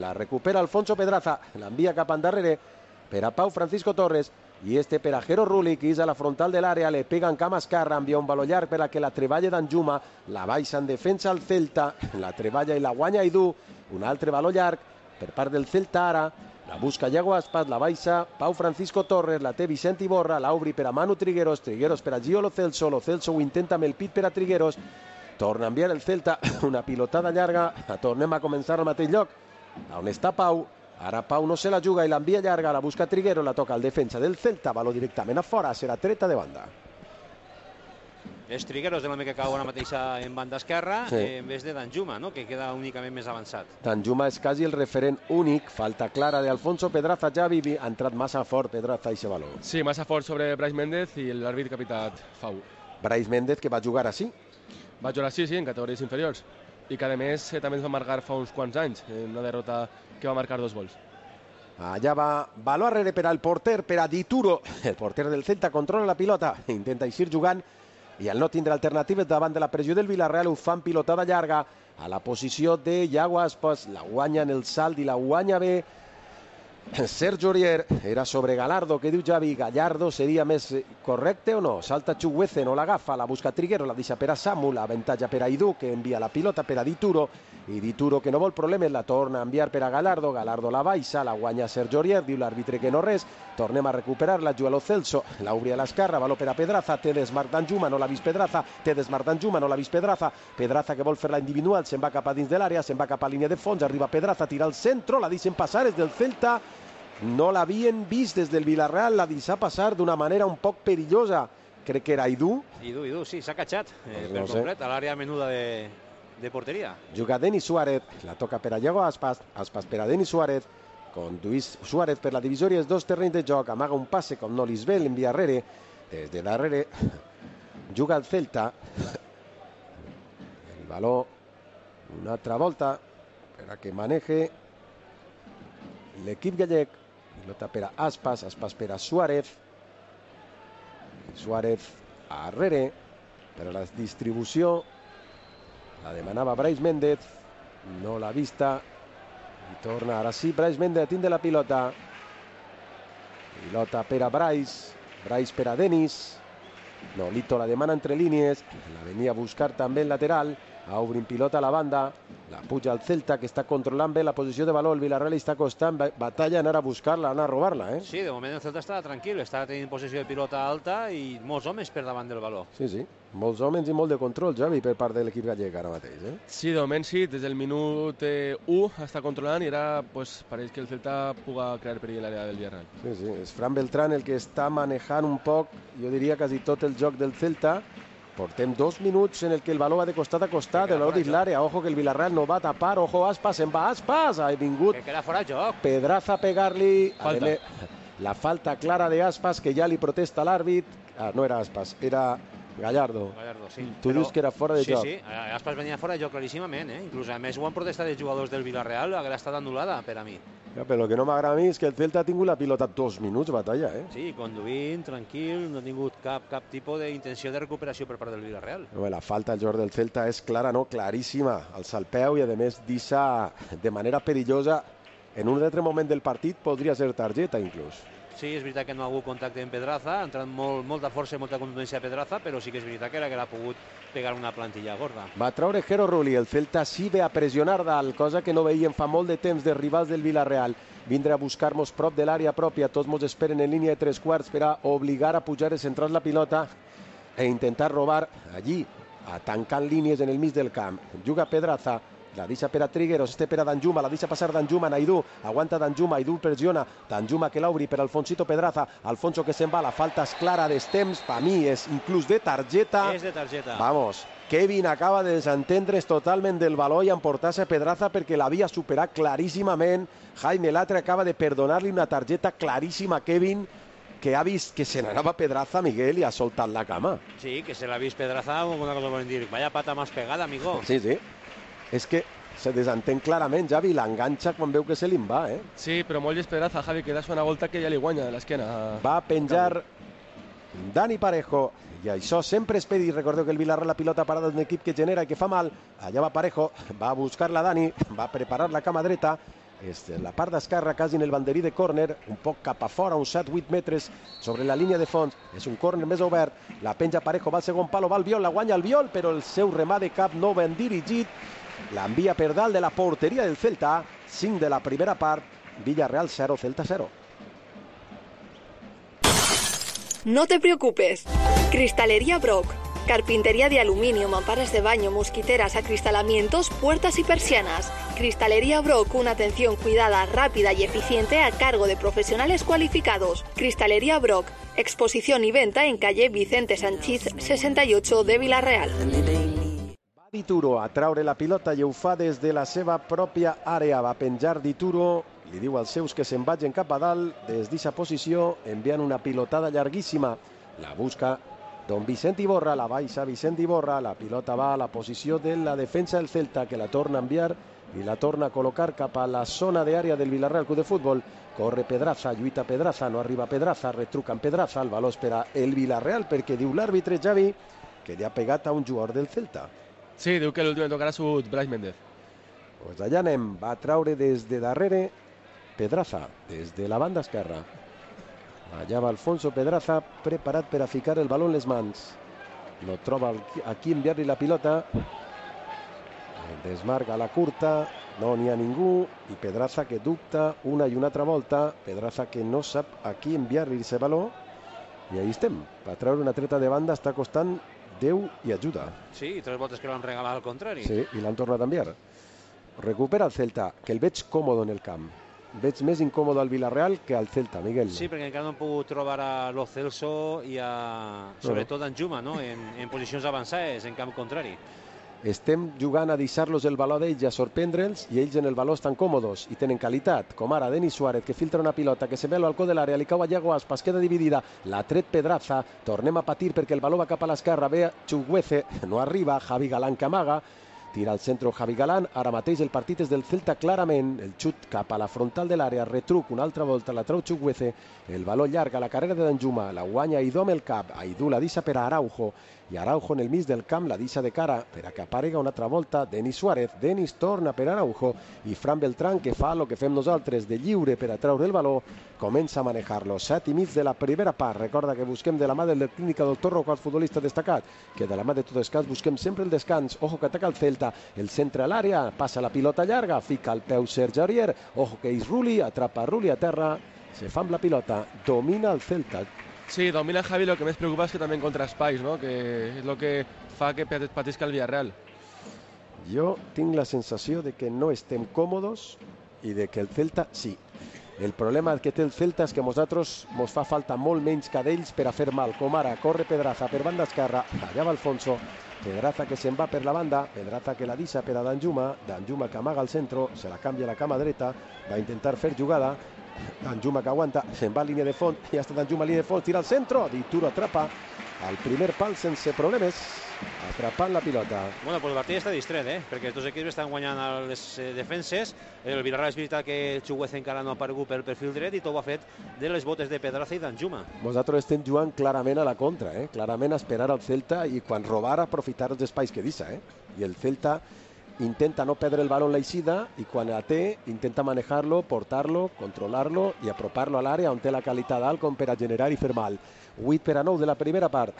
La recupera Alfonso Pedraza, l'envia cap endarrere per a Pau Francisco Torres i per a Jero Rulli, que és a la frontal de l'àrea, le pega en cama esquerra, envia un valor llarg per a que la treballa Danjuma, la baixa en defensa al Celta, la treballa i la guanya Aidú, un altre valor llarg per part del Celta ara, la busca Iago Aspas, la baixa Pau Francisco Torres, la té Vicent Iborra, l'obri per a Manu Trigueros, Trigueros per a Gio Lo Celso ho intenta amb el pit per a Trigueros, torna a enviar el Celta, una pilotada llarga, tornem a començar al mateix lloc, on està Pau. Ara Pau no se la juga i l'envia llarga, la busca Trigueros, la toca al defensa del Celta, valor directament a fora, serà treta de banda. És Trigueros de l'home que cau ara mateixa en banda esquerra, en vez de Danjuma, no? Que queda únicament més avançat. Danjuma és quasi el referent únic, falta clara de Alfonso Pedraza, Javi, ha entrat massa fort Pedraza i ese valor. Sí, massa fort sobre Brais Méndez i l'àrbit capitat Fau. Brais Méndez, que va jugar així? Va jugar així, sí, en categories inferiors. I que a més també ens va marcar fa uns quants anys, en una derrota que va marcar 2 gols. Allà va valor arrere per al porter, per a Dituro. El porter del Celta controla la pilota, intenta eixir jugant i al no tindre alternatives davant de la pressió del Villarreal ho fan pilotada llarga a la posició de Iago Aspas, la guanya en el salt i la guanya bé Sergio Aurier, era sobre Gallardo, que diu Javi, Gallardo seria més correcte o no? Salta Chukwueze, no l'agafa, la busca Trigueros, la deixa per a Samu, l'avantatge per a Aidú, que envia la pilota per a Dituro, i Dituro, que no vol problemes, la torna a enviar per a Gallardo, Gallardo la baixa, la guanya Sergio Aurier, diu l'àrbitre que no res, tornem a recuperar-la, Joao Lo Celso, l'obri a l'esquerra, valor per a Pedraza, té desmarc Danjuma, no l'ha vist Pedraza, té desmarc Danjuma, no l'ha vist Pedraza, Pedraza que vol fer la individual, se'n va cap a dins de l'àrea, se'n va cap a línia de fons, arriba Pedraza, tira al centro, la deixen passar, és del Celta, no l'havien vist des del Villarreal, la deixa passar d'una manera un poc perillosa, crec que era Aidú. Aidú, sí, s'ha catxat per complet a l'àrea menuda de porteria. Juga Denis Suárez, la toca per a Iago Aspas, Aspas per a Denis Suárez, conduís Suárez per la divisòria, els dos terrenys de joc, amaga un passe com no l'Isbel, l'envia darrere, des de darrere, juga el Celta, el valor, una altra volta, per a que maneje l'equip gallec, pilota per a Aspas, Aspas per a Suárez, Suárez arrere, per a la distribució, la demanava Brais Méndez, no l'ha vista, i torna ara sí, Brais Méndez tindre la pilota, pilota per a Brais, Brais per a Denis, Nolito la demana entre línies, la venia a buscar també el lateral, obrin pilota a la banda, la puja al Celta, que està controlant bé la posició de valor, el Villarreal està costant batalla anar a buscar-la, anar a robar-la. Sí, de moment el Celta està tranquil, està tenint possessió de pilota alta i molts homes per davant del valor. Sí, molts homes i molt de control, Javi, per part de l'equip gallec ara mateix. Sí, de moment sí, des del minut 1 està controlant i ara pareix que el Celta puga crear perill a l'àrea del Villarreal. Sí, és Fran Beltrán el que està manejant un poc, jo diria quasi tot el joc del Celta. Portem 2 minuts en el que el valor va de costat a costat, el valor dins l'àrea, ojo que el Villarreal no va a tapar, ojo Aspas, se'n va Aspas, ha vingut que queda fora de joc. Pedraza a pegar-li, la falta clara de Aspas, que ja li protesta l'àrbit, no era Aspas, era Gallardo, sí. Tu dius que era fora de joc. Sí, Aspas venia fora de joc claríssimament, inclús a més ho han protestat els jugadors del Villarreal, haguera estat anul·lada per a mi. Ja, però el que no m'agrada a mi és que el Celta ha tingut la pilota 2 minuts batalla. Sí, conduint, tranquil, no ha tingut cap tipus d'intenció de recuperació per part del Villarreal. La falta del jugador del Celta és clara, no? Claríssima, alça el peu i a més deixa de manera perillosa en un altre moment del partit, podria ser targeta inclús. Sí, és veritat que no ha hagut contacte amb Pedraza, ha entrat molta força i molta contundència a Pedraza, però sí que és veritat que ha pogut pegar una plantilla gorda. Va treure Jero Rulli, el Celta sí ve a pressionar dalt, cosa que no veiem fa molt de temps de rivals del Villarreal. Vindre a buscar-nos prop de l'àrea pròpia, tots mos esperen en línia de 3/4 per a obligar a pujar i centrar la pilota e intentar robar allí, a tancant línies en el mig del camp. Juga Pedraza, la deixa per a Trigueros, per a Danjuma, la deixa passar Danjuma, Aidú, aguanta Danjuma, Aidú pressiona, Danjuma que l'obri per Alfonsito Pedraza, Alfonso que se'n va, la falta és clara d'estemps, per mi és inclús de targeta. És de targeta. Vamos, Kevin acaba de desentendre's totalment del valor i emportar-se a Pedraza perquè l'havia superat claríssimament. Jaime Latre acaba de perdonar-li una targeta claríssima a Kevin, que ha vist que se n'anava Pedraza, Miguel, i ha soltat la cama. Sí, que se l'ha vist Pedraza, una cosa volen dir, vaya pata más pegada, amigo. Sí. És que se desentén clarament, Javi, l'enganxa quan veu que se li'n va, Sí, però molt és Pedraza, Javi, que da una volta que ja li guanya de l'esquena. Va penjar Dani Parejo, i això sempre és pedir. Recordeu que el Villarreal, la pilota parada d'un equip que genera i que fa mal. Allà va Parejo, va a buscar-la Dani, va a preparar la cama dreta, és la part d'esquerra, quasi en el banderí de córner, un poc cap a fora, uns 7-8 metres sobre la línia de fons. És un córner més obert, la penja Parejo, va al segon palo, va al Viol, la guanya el Viol, però el seu remat de cap no ben dirigit l'envia per dalt de la porteria del Celta. 5 de la primera part, Villarreal 0, Celta 0. No te preocupes. Cristalería Brock. Carpintería de aluminio, mamparas de baño, mosquiteras, acristalamientos, puertas y persianas. Cristalería Brock, una atención cuidada, rápida y eficiente a cargo de profesionales cualificados. Cristalería Brock, exposición y venta en calle Vicente Sanchís 68 de Villarreal. Va Dituro a traure la pilota i ho fa des de la seva pròpia àrea. Va penjar Dituro, li diu als seus que se'n vagin cap a dalt des d'aquesta posició, enviant una pilotada llarguíssima. La busca Don Vicent Iborra, la baixa Vicent Iborra, la pilota va a la posició de la defensa del Celta, que la torna a enviar i la torna a col·locar cap a la zona d'àrea del Villarreal Club de Futbol. Corre Pedraza, lluita Pedraza, no arriba Pedraza, retruca en Pedraza, el valor espera el Villarreal perquè diu l'àrbitre Xavi que li ha pegat a un jugador del Celta. Sí, diu que l'últim tocarà ha sigut Brais Méndez. Pues allà anem, va traure des de darrere Pedraza, des de la banda esquerra. Allà va Alfonso Pedraza, preparat per a ficar el baló en les mans. No troba aquí enviar-li la pilota. Desmarca la curta, no n'hi ha ningú, i Pedraza que dubta una i una altra volta. Pedraza que no sap a qui enviar-li aquest baló. I ahí estem. Per treure una treta de banda està costant Déu i ajuda. Sí, 3 voltes que l'han regalat al contrari. Sí, i l'han tornat a enviar. Recupera el Celta, que el veig còmode en el camp. Veig més incòmode al Villarreal que al Celta, Miguel. Sí, perquè encara no han pogut trobar a Lo Celso i sobretot a Danjuma, no? en posicions avançades, en camp contrari. Estem jugant a deixar-los el valor d'ells, a sorprendre'ls, i ells en el valor estan còmodes i tenen qualitat, com ara Denis Suárez, que filtra una pilota, que se ve al balcó de l'àrea, li cau a Iago Aspas, queda dividida, l'ha tret Pedraza, tornem a patir perquè el valor va cap a l'esquerra, ve Chukwueze, no arriba, Javi Galán que amaga, tira al centre Javi Galán, ara mateix el partit és del Celta clarament, el xut cap a la frontal de l'àrea, retruc una altra volta, la trau Chukwueze, el valor llarga, la carrera de Danjuma, la guanya Aidó amb el cap, Aidó la deixa per a Araujo, i Araujo en el mig del camp la deixa de cara per a que aparega una altra volta Denis Suárez, Denis torna per Araujo i Fran Beltrán, que fa el que fem nosaltres de lliure per a treure el valor, comença a manejar-lo. 7:30 de la primera part. Recorda que busquem de la mà de la clínica Doctor Roca, el futbolista destacat, que de la mà de tot descans busquem sempre el descans. Ojo que ataca el Celta, el centre a l'àrea, passa la pilota llarga, fica el peu Sergi Aurier, ojo que és Rulli, atrapa Rulli a terra, se fa amb la pilota, domina el Celta. Sí, domina Javi, lo que més preocupa és que també encontra espais, no? Que és el que fa que patisca el Villarreal. Jo tinc la sensació de que no estem còmodes i de que el Celta sí. El problema que té el Celta és que a nosaltres ens fa falta molt menys que d'ells per a fer mal, com ara corre Pedraza per banda esquerra, allà va Alfonso, Pedraza que se'n va per la banda, Pedraza que la deixa per a Danjuma, Danjuma que amaga al centre, se la canvia a la cama dreta, va intentar fer jugada, Danjuma que aguanta, se'n va a línia de fons, ja està Danjuma a línia de fons, tira al centre, Dituro atrapa al primer pal sense problemes, atrapant la pilota. Bueno, pues el partit està distret, perquè els dos equips estan guanyant a les defenses. El Villarreal és veritat que Chukwueze encara no ha aparegut pel perfil dret i tot ho ha fet de les botes de Pedraza i Danjuma. Nosaltres estem jugant clarament a la contra, clarament a esperar al Celta i quan robar aprofitar els espais que deixa. I el Celta intenta no perdre el baló en l'eixida i quan la té intenta manejar-lo, portar-lo, controlar-lo i apropar-lo a l'àrea on té la qualitat alt com per a generar i fer mal. 8:09 de la primera part.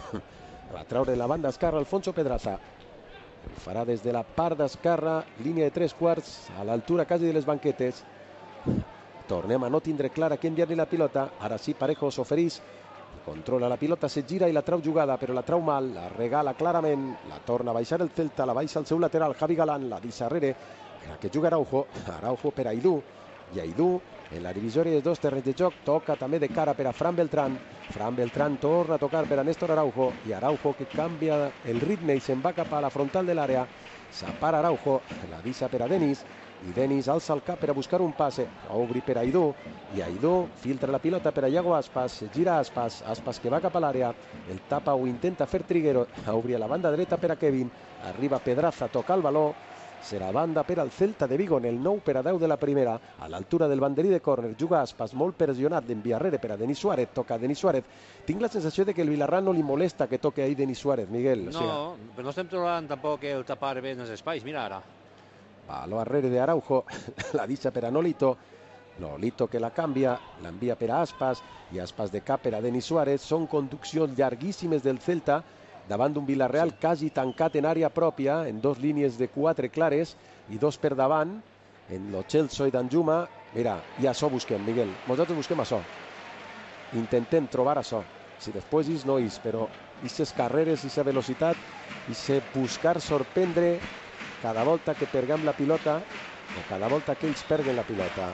Va treure la banda esquerra Alfonso Pedraza. Ho farà des de la part d'esquerra, línia de 3/4, a l'altura quasi de les banquetes. Tornem a no tindre clara qui enviar-li la pilota. Ara sí, Parejo s'oferís, controla la pilota, se gira i la trau jugada, però la trau mal, la regala clarament, la torna a baixar el Celta, la baixa al seu lateral, Javi Galán, la deixa darrere, que juga Araujo, Araujo per Aidó, i Aidó en la divisòria de dos terrenys de joc toca també de cara per a Fran Beltrán. Fran Beltrán torna a tocar per a Néstor Araujo i Araujo que canvia el ritme i se'n va cap a la frontal de l'àrea. S'apara Araujo, la deixa per a Denis i Denis alça el cap per a buscar un passe, a obrir per a Aidó i Aidó filtra la pilota per a Iago Aspas, gira Aspas, Aspas que va cap a l'àrea, el tapa o intenta fer Triguero, a obrir a la banda dreta per a Kevin, arriba Pedraza, toca el baló, serà banda per al Celta de Vigo en el 9:10 de la primera, a l'altura del banderí de córner, juga Aspas, molt pressionat d'enviar darrere per a Denis Suárez, toca Denis Suárez. Tinc la sensació de que el Villarreal no li molesta que toque ahí Denis Suárez, Miguel. No, però no estem trobant tampoc el tapar bé en els espais, mira ara. Baló arrere de Araujo, la deixa per a Nolito. Nolito que la canvia, l'envia per a Aspas, i Aspas de cap per a Denis Suárez. Són conduccions llarguíssimes del Celta, davant d'un Villarreal quasi tancat en àrea pròpia, en 2 línies de 4 clares, i 2 per davant, en Lo Celso i Danjuma. Mira, i això busquem, Miguel. Nosaltres busquem això. Intentem trobar això. Si després és, no és, però aquestes carreres, aquesta velocitat, i buscar sorprendre cada volta que pergam la pilota o cada volta que ells perguen la pilota.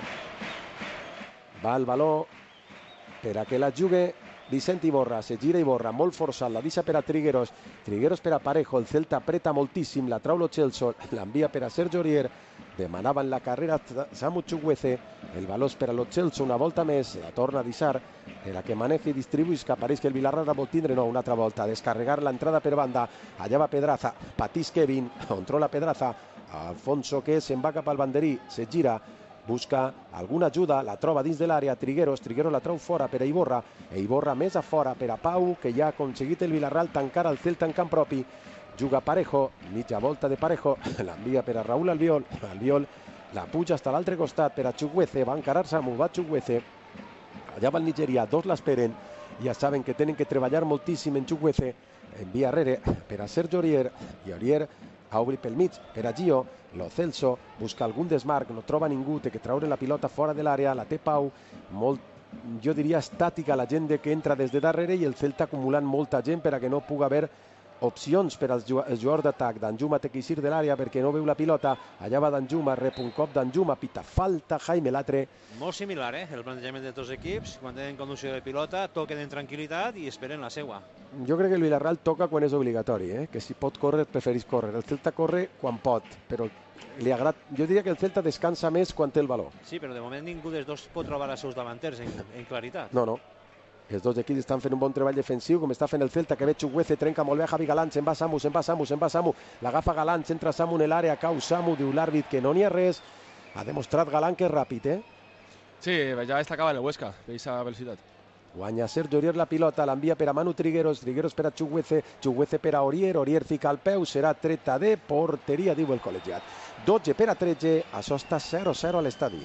Va el baló per a que la jugui Vicent Iborra, se gira Iborra, molt forçat, la deixa per a Trigueros, Trigueros per a Parejo, el Celta apreta moltíssim, la trau Lo Celso, l'envia per a Sergio Aurier, demanaven la carrera Samu Chukwueze, el baló és per a Lo Celso una volta més, la torna a deixar per a que maneji i distribuïs, que apareix que el Villarreal vol tindre, no, una altra volta, descarregar l'entrada per banda, allà va Pedraza, patís Kevin, controla Pedraza, Alfonso que se'n va cap al banderí, se gira, busca alguna ajuda, la troba dins de l'àrea, Trigueros la trau fora per a Iborra, e Iborra més a fora per a Pau, que ja ha aconseguit el Villarreal tancar el Celta en camp propi. Juga Parejo, mitja volta de Parejo, l'envia per a Raúl Albiol, Albiol la puja fins a l'altre costat per a Chukwueze, va encarar Samu, va Chukwueze, allà va el Nigeria, 2 l'esperen, ja saben que tenen que treballar moltíssim en Chukwueze, envia arrere per a Sergio Aurier, i Aurier a obrir pel mig per a Gio. Lo Celso busca algun desmarc, no troba ningú, té que treure la pilota fora de l'àrea, la té Pau, molt, jo diria estàtica la gent que entra des de darrere, i el Celta acumulant molta gent per a que no pugui haver opcions per als jugadors d'atac. Danjuma té que eixir de l'àrea perquè no veu la pilota, allà va Danjuma, rep un cop Danjuma, pita falta Jaime Latre. Molt similar, el plantejament de tots els equips, quan tenen conducció de pilota, toquen en tranquil·litat i esperen la seua. Jo crec que el Villarreal toca quan és obligatori, que si pot córrer preferís córrer. El Celta corre quan pot, però li agrada. Jo diria que el Celta descansa més quan té el baló. Sí, però de moment ningú dels dos pot trobar els seus davanters en claritat. No. Els dos equips estan fent un bon treball defensiu, com està fent el Celta, que ve Chukwueze, trenca molt bé a Javi Galán, se'n va Samu, l'agafa Galán, centra Samu en l'àrea, cau Samu, diu l'àrbit que no n'hi ha res. Ha demostrat Galán que és ràpid, Sí, ja destacava en el Huesca, d'aquesta velocitat. Guanya Sergio Aurier la pilota, l'envia per a Manu Trigueros per a Chukwueze per a Aurier fica el peu, serà treta de porteria, diu el col·legiat. 12-13, això està 0-0 a l'estadi.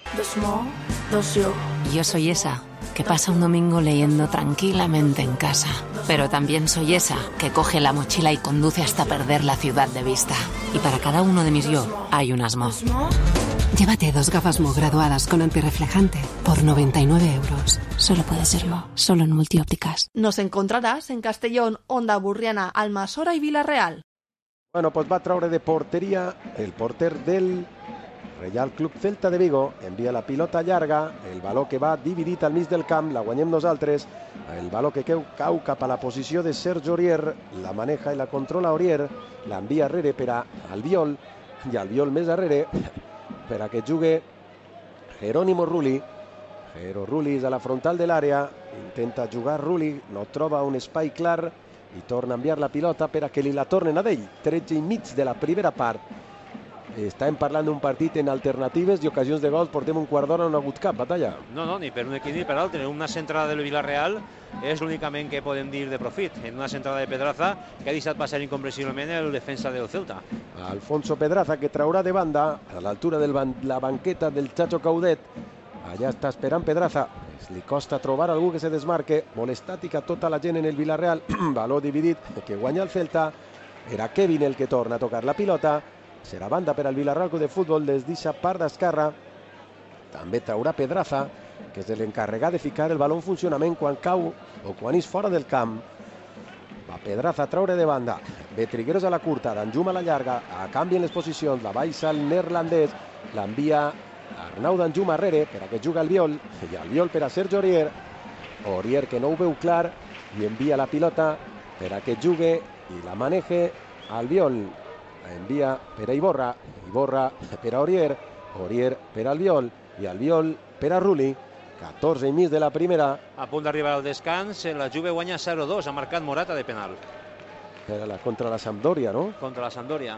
Yo soy esa que pasa un domingo leyendo tranquilamente en casa, pero también soy esa que coge la mochila y conduce hasta perder la ciudad de vista. Y para cada uno de mis yo hay un Asmo. Llévate 2 gafas Mo graduadas con antirreflejante por 99 euros. Solo puede serlo, solo en Multiópticas. Nos encontrarás en Castellón, Onda Burriana, Almasora y Villarreal. Bueno, pues va traure de porteria el porter del Reial Club Celta de Vigo, envia la pilota llarga, el baló que va dividit al mig del camp, la guanyem nosaltres, el baló que cau cap a la posició de Sergio Aurier, la maneja i la controla Aurier, l'envia arrere per a Albiol, i Albiol més arrere, per a que jugui Jerónimo Rulli. Rulli és a la frontal de l'àrea, intenta jugar Rulli, no troba un espai clar i torna a enviar la pilota per a que li la tornen a ell. 13,5 de la primera part. Estàvem parlant d'un partit en alternatives i ocasions de gols, portem un quart d'hora, no ha hagut cap batalla. No, ni per un equip ni per altre. Una centrada del Villarreal és l'únicament que podem dir de profit. En una centrada de Pedraza que ha deixat passar incomprensiblement el defensa del Celta. Alfonso Pedraza, que traurà de banda a l'altura de la banqueta del Chacho Caudet. Allà està esperant Pedraza. Li costa trobar algú que se desmarque. Molt estàtica tota la gent en el Villarreal. Baló dividit que guanya el Celta. Era Kevin el que torna a tocar la pilota. Serà banda per al Villarreal Club de Futbol des d'eixa part d'esquerra. També traurà Pedraza, que és l'encarregat de ficar el baló en funcionament quan cau o quan és fora del camp. Va Pedraza a traure de banda. Ve Trigueros a la curta, Danjuma a la llarga. Canvien les posicions, la baixa el neerlandès. L'envia Arnau Danjuma arrere per a que juga Albiol. I Albiol per a Sergio Aurier. Aurier que no ho veu clar i envia la pilota per a que jugui i la maneje Albiol. Envia per a Iborra per a Aurier per a Albiol i Albiol per a Rulli. 14,5 de la primera. A punt d'arribar al descans, la Juve guanya 0-2, ha marcat Morata de penal. Contra la Sampdoria, no? Contra la Sampdoria.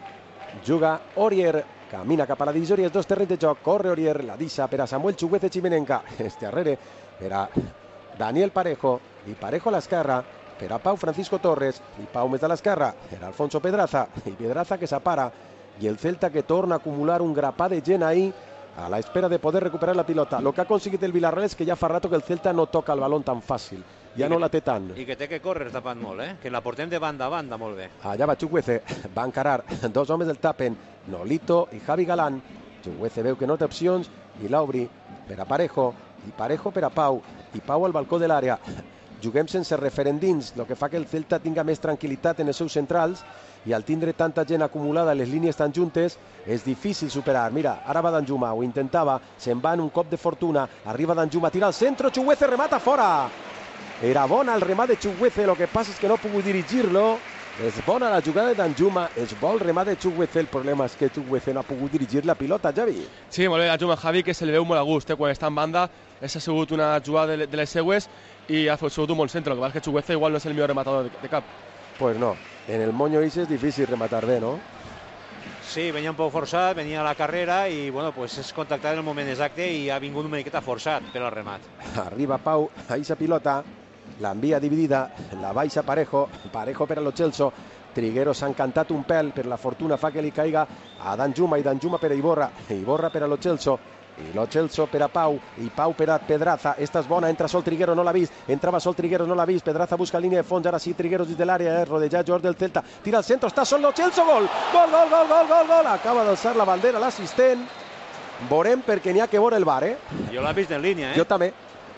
Juga Aurier, camina cap a la divisòria, els dos terrenys de joc, corre Aurier, la deixa per a Samuel Chukwueze Chimenenca, arrere per a Daniel Parejo, i Parejo a l'esquerra, per a Pau Francisco Torres, i Pau més a l'esquerra, per a Alfonso Pedraza, i Pedraza que s'apara, y el Celta que torna a acumular un grapà de gent ahí a la espera de poder recuperar la pilota. Lo que ha aconseguit el Villarreal és que ja fa rato que el Celta no toca el balón tan fàcil, ja no la té tant. I que té que córrer tapant molt, que la portem de banda a banda molt bé. Allà va Chukwueze, va encarar, dos homes del tapen, Nolito i Javi Galán. Chukwueze veu que no té opcions i l'obri per a Parejo, i Parejo per a Pau, i Pau al balcó de l'àrea. Juguem sense referendins, el que fa que el Celta tinga més tranquil·litat en els seus centrals, i al tindre tanta gent acumulada, les línies tan juntes, és difícil superar. Mira, ara va Danjuma, ho intentava, se'n va en un cop de fortuna, arriba Danjuma, tira al centre, Chukwueze remata fora. Era bona el remat de Chukwueze, el que passa és que no ha pogut dirigir-lo. És bona la jugada de Danjuma, és bo el remat de Chukwueze, el problema és que Chukwueze no ha pogut dirigir la pilota, Javi. Sí, molt bé, Danjuma, Javi, que se li veu molt a gust, quan està en banda, ha sigut una jugada de les seues i ha sigut un bon centre, el que passa és que Chukwueze igual no és el millor rematador de cap. Pues no, en el moño ese es difícil rematar bé, ¿no? Sí, venia un poc forçat, venia a la carrera i bueno, pues és contactat en el moment exacte i ha vingut una miqueta forçat per al remat. Arriba Pau, a esa pilota, la envia dividida, la baixa Parejo, Parejo per a Lo Celso, Triguero s'ha encantat un pèl, per la fortuna fa que li caiga a Danjuma i Danjuma per a Iborra, Iborra per a Lo Celso, i Lo Celso per a Pau, i Pau per a Pedraza. Esta és bona, entra sol Triguero, no l'ha vist, entrava sol Triguero, no l'ha vist, Pedraza busca línia de fons, ara sí Triguero des de l'àrea, rodejat jugador del Celta, tira al centre, està sol Lo Celso, gol, gol, gol, gol, gol, gol, gol, acaba d'alçar la bandera l'assistent, veurem perquè n'hi ha que veure el VAR, Jo l'he vist en línia, Jo també,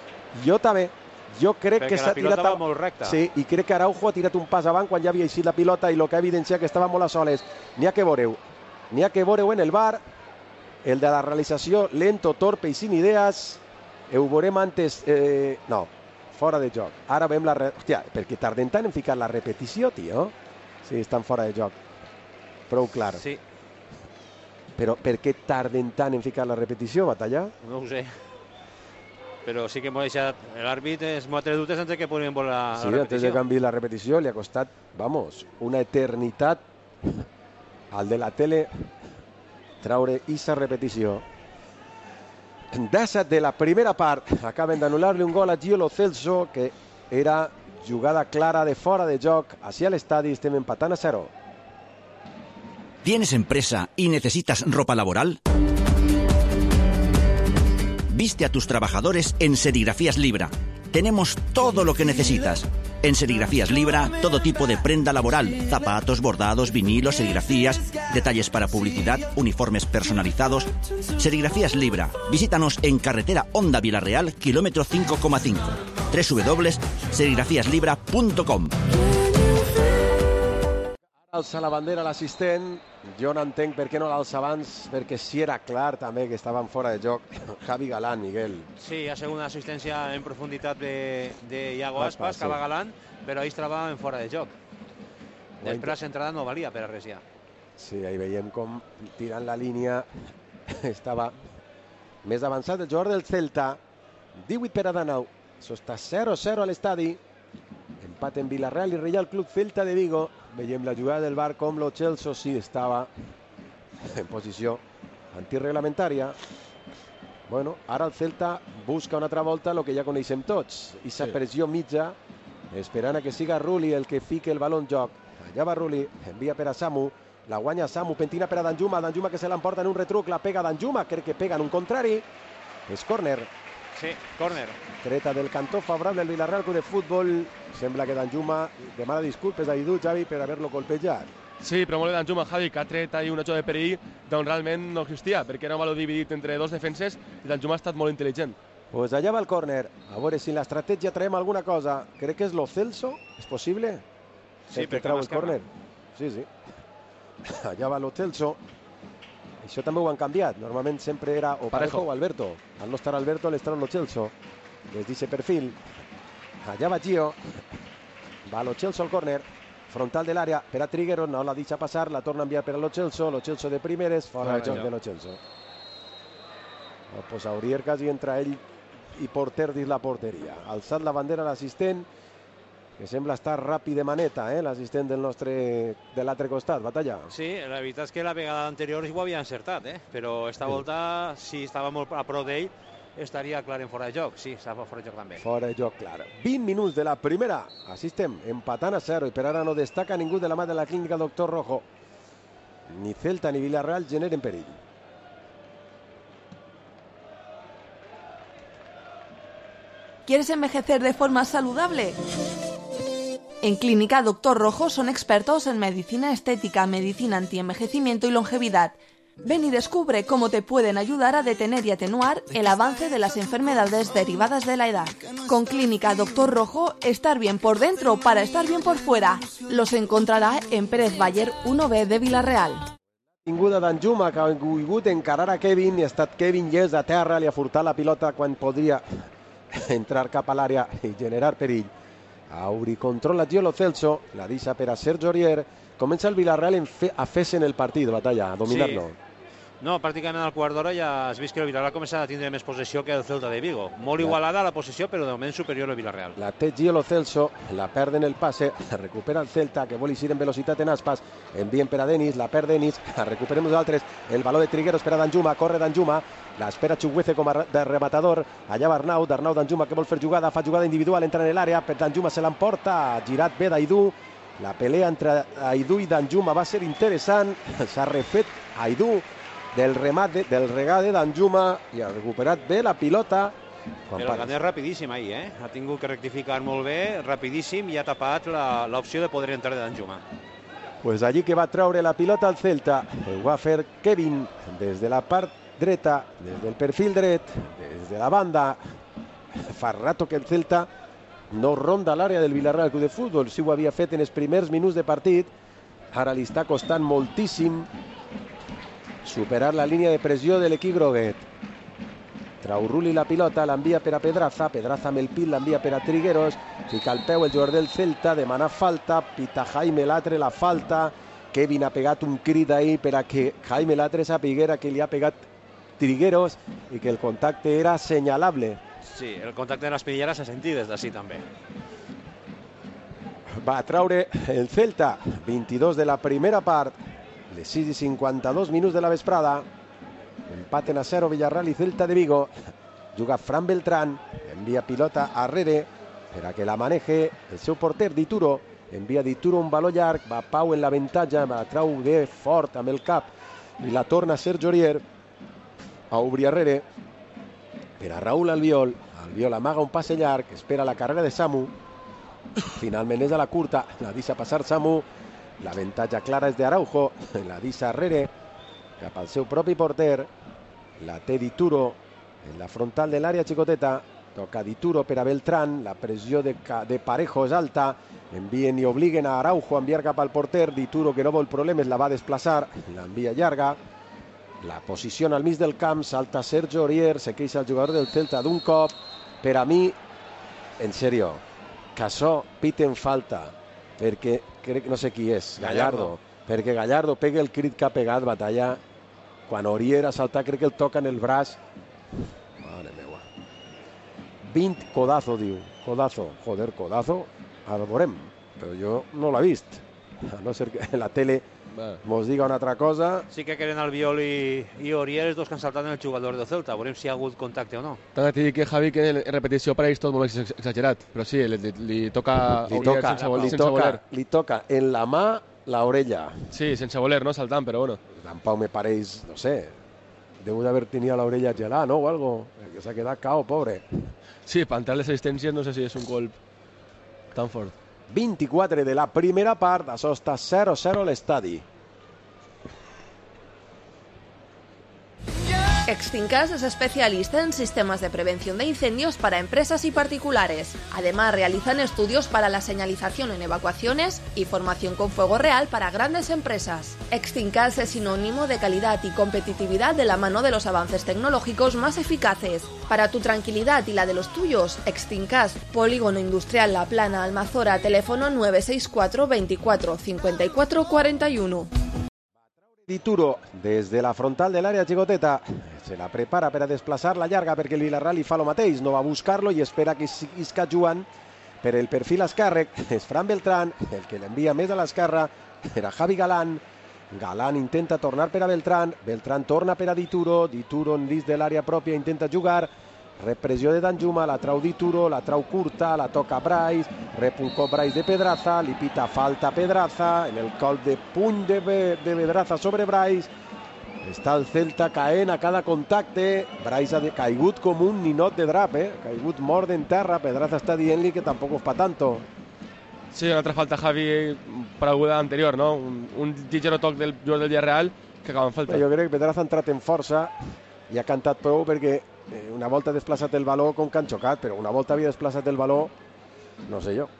jo crec perquè que s'ha tirat... la pilota va molt recta. Sí, i crec que Araujo ha tirat un pas avant quan ja havia eixit la pilota i el que ha evidenciat que estava molt a soles. N'hi ha que veureu en el VAR, el de la realització lento, torpe i sin idees. Ho veurem antes... no, fora de joc. Ara veiem la... Hòstia, perquè tarden tant en ficar la repetició, tio. Sí, estan fora de joc. Prou clar. Sí. Però per què tarden tant en ficar la repetició, Batalla? No ho sé. Però sí que m'ho ha deixat l'àrbit, es m'ho ha tret dubtes antes que podríem veure la sí, repetició. antes de canviar la repetició li ha costat, vamos, una eternitat al de la tele traure esa repetició. 17 de la primera part, acaben d'anul·lar-li un gol a Gio Lo Celso, que era jugada clara de fora de joc hacia l'estadi, estem empatant a 0. ¿Tienes empresa y necesitas ropa laboral? Viste a tus trabajadores en Serigrafías Libra. Tenemos todo lo que necesitas. En Serigrafías Libra, todo tipo de prenda laboral, zapatos, bordados, vinilos, serigrafías, detalles para publicidad, uniformes personalizados. Serigrafías Libra. Visítanos en carretera Honda Villarreal, kilómetro 5,5. www.serigrafíaslibra.com. Alça la bandera l'assistent, jo no entenc per què no l'alça abans, perquè si era clar també que estaven fora de joc. Javi Galán, Miguel. Sí, ha sigut una assistència en profunditat de Iago Aspas, Cava Galán, però ahí estava en fora de joc. Després l'entrada no valia per a res ja. Sí, ahí veiem com tirant la línia estava més avançat el jugador del Celta. 18 per a 19. Això està 0-0 a l'estadi. Empat en Villarreal i Real Club Celta de Vigo. Veiem la jugada del VAR com Lo Celso sí estava en posició antirreglamentària. Bueno, ara el Celta busca una altra volta el que ja coneixem tots. I sa pressió mitja, esperant a que siga Rulli el que fique el baló en joc. Allà va Rulli, envia per a Samu, la guanya Samu, pentina per a Danjuma, Danjuma que se l'emporta en un retruc, la pega Danjuma, crec que pega en un contrari. És córner. Sí, córner. Treta del cantó favorable al Villarreal Club de Futbol. Sembla que Danjuma demana disculpes a Edu, Javi, per haver-lo colpejat. Sí, però molt bé Danjuma, Javi, que ha tret ahir una jugada de perill d'on realment no existia, perquè era un valor dividit entre dos defenses i Danjuma ha estat molt intel·ligent. Pues allà va el córner. A veure si en l'estratègia traiem alguna cosa. Crec que és Lo Celso, és possible? Sí, perquè trau el córner. Sí, sí. Allà va Lo Celso. Això també ho han canviat. Normalment sempre era o Parejo o Alberto. Al no estar Alberto, l'està Lo Celso. Des d'aquest perfil. Allà va Gio. Va Lo Celso al córner. Frontal de l'àrea per a Triguero. No la deixa passar. La torna a enviar per a Lo Celso. Lo Celso de primeres. Fora de joc de Lo Celso. Pues Aurier quasi entre ell i porter dins la porteria. Alçat la bandera l'assistent, que sembla estar ràpid de maneta, l'assistent del nostre de l'altre costat, Batalla. Sí, la veritat és que la vegada anterior ho havia encertat, però esta volta, si estava molt a prop d'ell, estaria clar en fora de joc. Sí, estava fora de joc també. Fora de joc, clar. 20 minuts de la primera. Així estem, empatant a 0, i per ara no destaca ningú de la mà de la clínica Doctor Rojo. ni Celta ni Villarreal generen perill. ¿Quieres envejecer de forma saludable? En Clínica Doctor Rojo son expertos en medicina estética, medicina antienvejecimiento y longevidad. Ven y descubre cómo te pueden ayudar a detener y atenuar el avance de las enfermedades derivadas de la edad. Con Clínica Doctor Rojo, estar bien por dentro para estar bien por fuera. Los encontrarà en Pérez Baller 1B de Villarreal. Vinguda d'Anjuma, que ha volgut encarar a Kevin, i ha estat Kevin llest a terra, li ha furtat la pilota quan podria entrar cap a l'àrea i generar perill. Auri controla Giolo Celso, la deixa per a Sergio Aurier. Comença el Villarreal a fer-se en el partit, Batalla, a dominar-lo. Sí. No, pràcticament al quart d'hora ja has vist que el Villarreal comença a tindre més possessió que el Celta de Vigo. Molt igualada la possessió, però de moment superior al Villarreal. La té Giolo Celso, la perd en el passe, recupera el Celta, que vol eixir en velocitat en aspas, envien per a Denis, la perd Denis, recuperem nosaltres, el baló de Trigueros per a Danjuma, corre Danjuma, l'espera Chukwueze com a rematador, allà va Arnau Danjuma que vol fer jugada, fa jugada individual, entra en l'àrea, per Danjuma se l'emporta, girat bé d'Aidú, la pelea entre Aidú i Danjuma va ser interessant, s'ha refet Aidú del regat de Danjuma i ha recuperat bé la pilota. Però el Gané és rapidíssim ahir, ha tingut que rectificar molt bé, rapidíssim, i ha tapat l'opció de poder entrar de Danjuma. Pues allí que va treure la pilota al Celta, ho va fer Kevin des de la part dreta, des del perfil dret, des de la banda. Fa rato que el Celta no ronda l'àrea del Villarreal Club de Futbol, si ho havia fet en els primers minuts de partit, ara li està costant moltíssim superar la línia de pressió de l'equip groguet. Trau Rulli la pilota, l'envia per a Pedraza, Pedraza amb el pit l'envia per a Trigueros, fica el peu el jugador del Celta, demana falta, pita Jaime Latre la falta, Kevin ha pegat un crit ahir per a que Jaime Latre sapiguera que li ha pegat Trigueros i que el contacte era senyalable. Sí, el contacte de l'espinillera s'ha sentit des d'ací també. Va traure el Celta, 22 de la primera part, les 6:52 minuts de la vesprada. Empaten a 0 Villarreal i Celta de Vigo. Juga Fran Beltrán, envia pilota a Rere per a que la maneje el seu porter Dituro. Envia Dituro un baló llarg, va Pau en l'avantatge, la trau bé fort amb el cap i la torna Sergio Aurier. A obrir a Rere per a Raúl Albiol. Albiol amaga un passe llarg, espera la carrera de Samu. Finalment és a la curta, la deixa passar Samu. L'avantatge clara és d'Araujo, la deixa Rere cap al seu propi porter. La té Dituro en la frontal de l'àrea xicoteta. Toca Dituro per a Beltrán, la pressió de Parejo és alta, envien i obliguen a Araujo a enviar cap al porter. Dituro, que no vol problemes, la va desplaçar, l'envia llarga, la posiciona al mig del camp, salta Sergio Aurier, se queixa el jugador del Celta d'un cop. Per a mi, en sèrio, que això piten falta, perquè crec que no sé qui és, Gallardo, perquè Gallardo pega el crit que ha pegat Batalla quan Aurier ha saltat, crec que el toca en el braç. Mare meua. 20 codazo, diu. Codazo. Joder, codazo. Ara veurem. Però jo no l'he vist. A no ser que en la tele mos diga una altra cosa. Sí que queden Albiol i Aurier, els dos que han saltat en el jugador del Celta. Veurem si hi ha hagut contacte o no. T'ha de dir que Javi, que en repetició per ells tot molt exagerat, però sí, li toca a Aurier sense voler. Li toca en la mà l'orella. Sí, sense voler, no saltant, però bueno. Tampoc me pareix, no sé, deu d'haver tenido l'orella gelada, ¿no? O algo, que s'ha quedat cao, pobre. Sí, per entrar les assistències no sé si és un colp tan fort. 24 de la primera part, això està 0-0 a l'estadi. Extincas es especialista en sistemas de prevención de incendios para empresas y particulares. Además, realizan estudios para la señalización en evacuaciones y formación con fuego real para grandes empresas. Extincas es sinónimo de calidad y competitividad de la mano de los avances tecnológicos más eficaces. Para tu tranquilidad y la de los tuyos, Extincas, Polígono Industrial La Plana, Almazora, teléfono 964 24 54 41. Dituro, des de la frontal de l'àrea xicoteta, se la prepara per a desplaçar la llarga perquè el Villarreal li fa lo mateix, no va a buscar-lo i espera que isca Joan per el perfil esquerre. És Fran Beltrán, el que l'envia més a l'esquerra, era Javi Galán. Galán intenta tornar per a Beltrán, Beltrán torna per a Dituro, Dituro en dins de l'àrea pròpia intenta jugar, repressió de Danjuma, la trau d'Ituro, la trau curta, la toca Brais, rep un cop Brais de Pedraza, li pita falta Pedraza, en el colp de puny de Pedraza sobre Brais. Està el Celta caent a cada contacte. Brais ha caigut com un ninot de drap, ha caigut mort en terra. Pedraza està dient-li que tampoc es fa tanto. Sí, una altra falta, Javi, pareguda anterior, no? Un lligero toc del jugador del Villarreal que acaba en falta. Jo crec que Pedraza ha entrat en força i ha cantat prou perquè una volta ha desplaçat el baló com que han xocat, però una volta havia desplaçat el baló, no sé jo.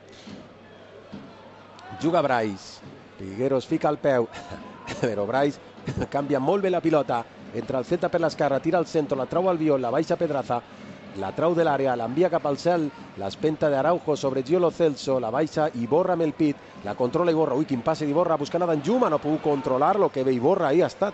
Juga Brais, Figueros fica el peu, però Brais canvia molt bé la pilota, entra el Celta per l'esquerra, tira al centre, la trau al Viol, la baixa Pedraza, la trau de l'àrea, l'envia cap al cel, l'espenta d'Araujo sobre Gio Lo Celso, la baixa Iborra amb el pit, la controla Iborra, ui, quin passe d'Iborra, buscant a Danjuma, no ha pogut controlar-lo, que bé Iborra ahí ha estat,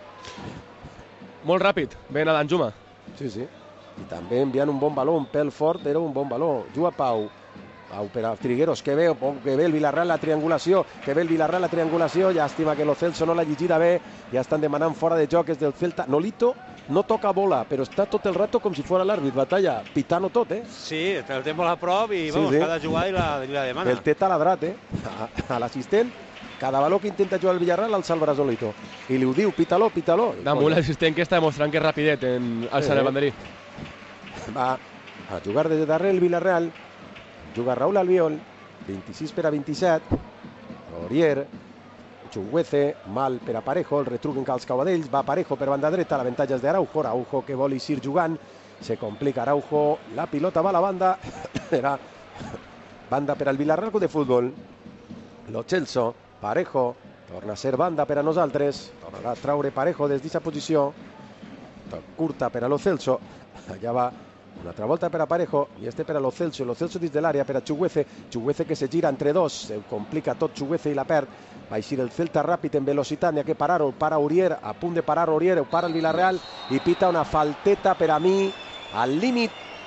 Molt ràpid, ben a Danjuma. Sí, sí, i també enviant un bon baló, un pèl fort, però un bon baló. Juga Pau per a Trigueros, que bé el Villarreal la triangulació, llàstima que Lo Celso no l'ha llegida bé, ja estan demanant fora de joc, és del Celta. Nolito no toca bola, però està tot el rato com si fos l'àrbit, Batalla, pitant-ho tot, Sí, el té molt a prop i vamos, cada jugada i la demana. El té taladrat, a l'assistent, cada baló que intenta jugar el Villarreal el salvarà Nolito. I li ho diu, pítalo. Damunt l'assistent que està demostrant que és rapidet en alçar el banderí. Va a jugar des de darrere el Villarreal. Juga Raúl Albiol, 26 per a 27. Orier, Chukwueze, mal per a Parejo, el retruc en els cauadells, va Parejo per banda dreta, l'avantatge és d'Araujo, Araujo que vol eixir jugant, se complica Araujo, la pilota va a la banda, era banda per al Villarreal Club de Futbol. Lo Celso, Parejo, torna a ser banda per a nosaltres, tornarà a traure Parejo des d'aquesta posició, curta per a Lo Celso, allà va una altra volta per a Parejo i per a Lo Celso dins de l'àrea per a Chukwueze que se gira entre dos, se complica tot Chukwueze i la perd, va eixir el Celta ràpid en velocitat, n'hi ha que parar-ho, para Orier, a punt de parar Orier, ho para el Villarreal i pita una falteta per a mi al límit.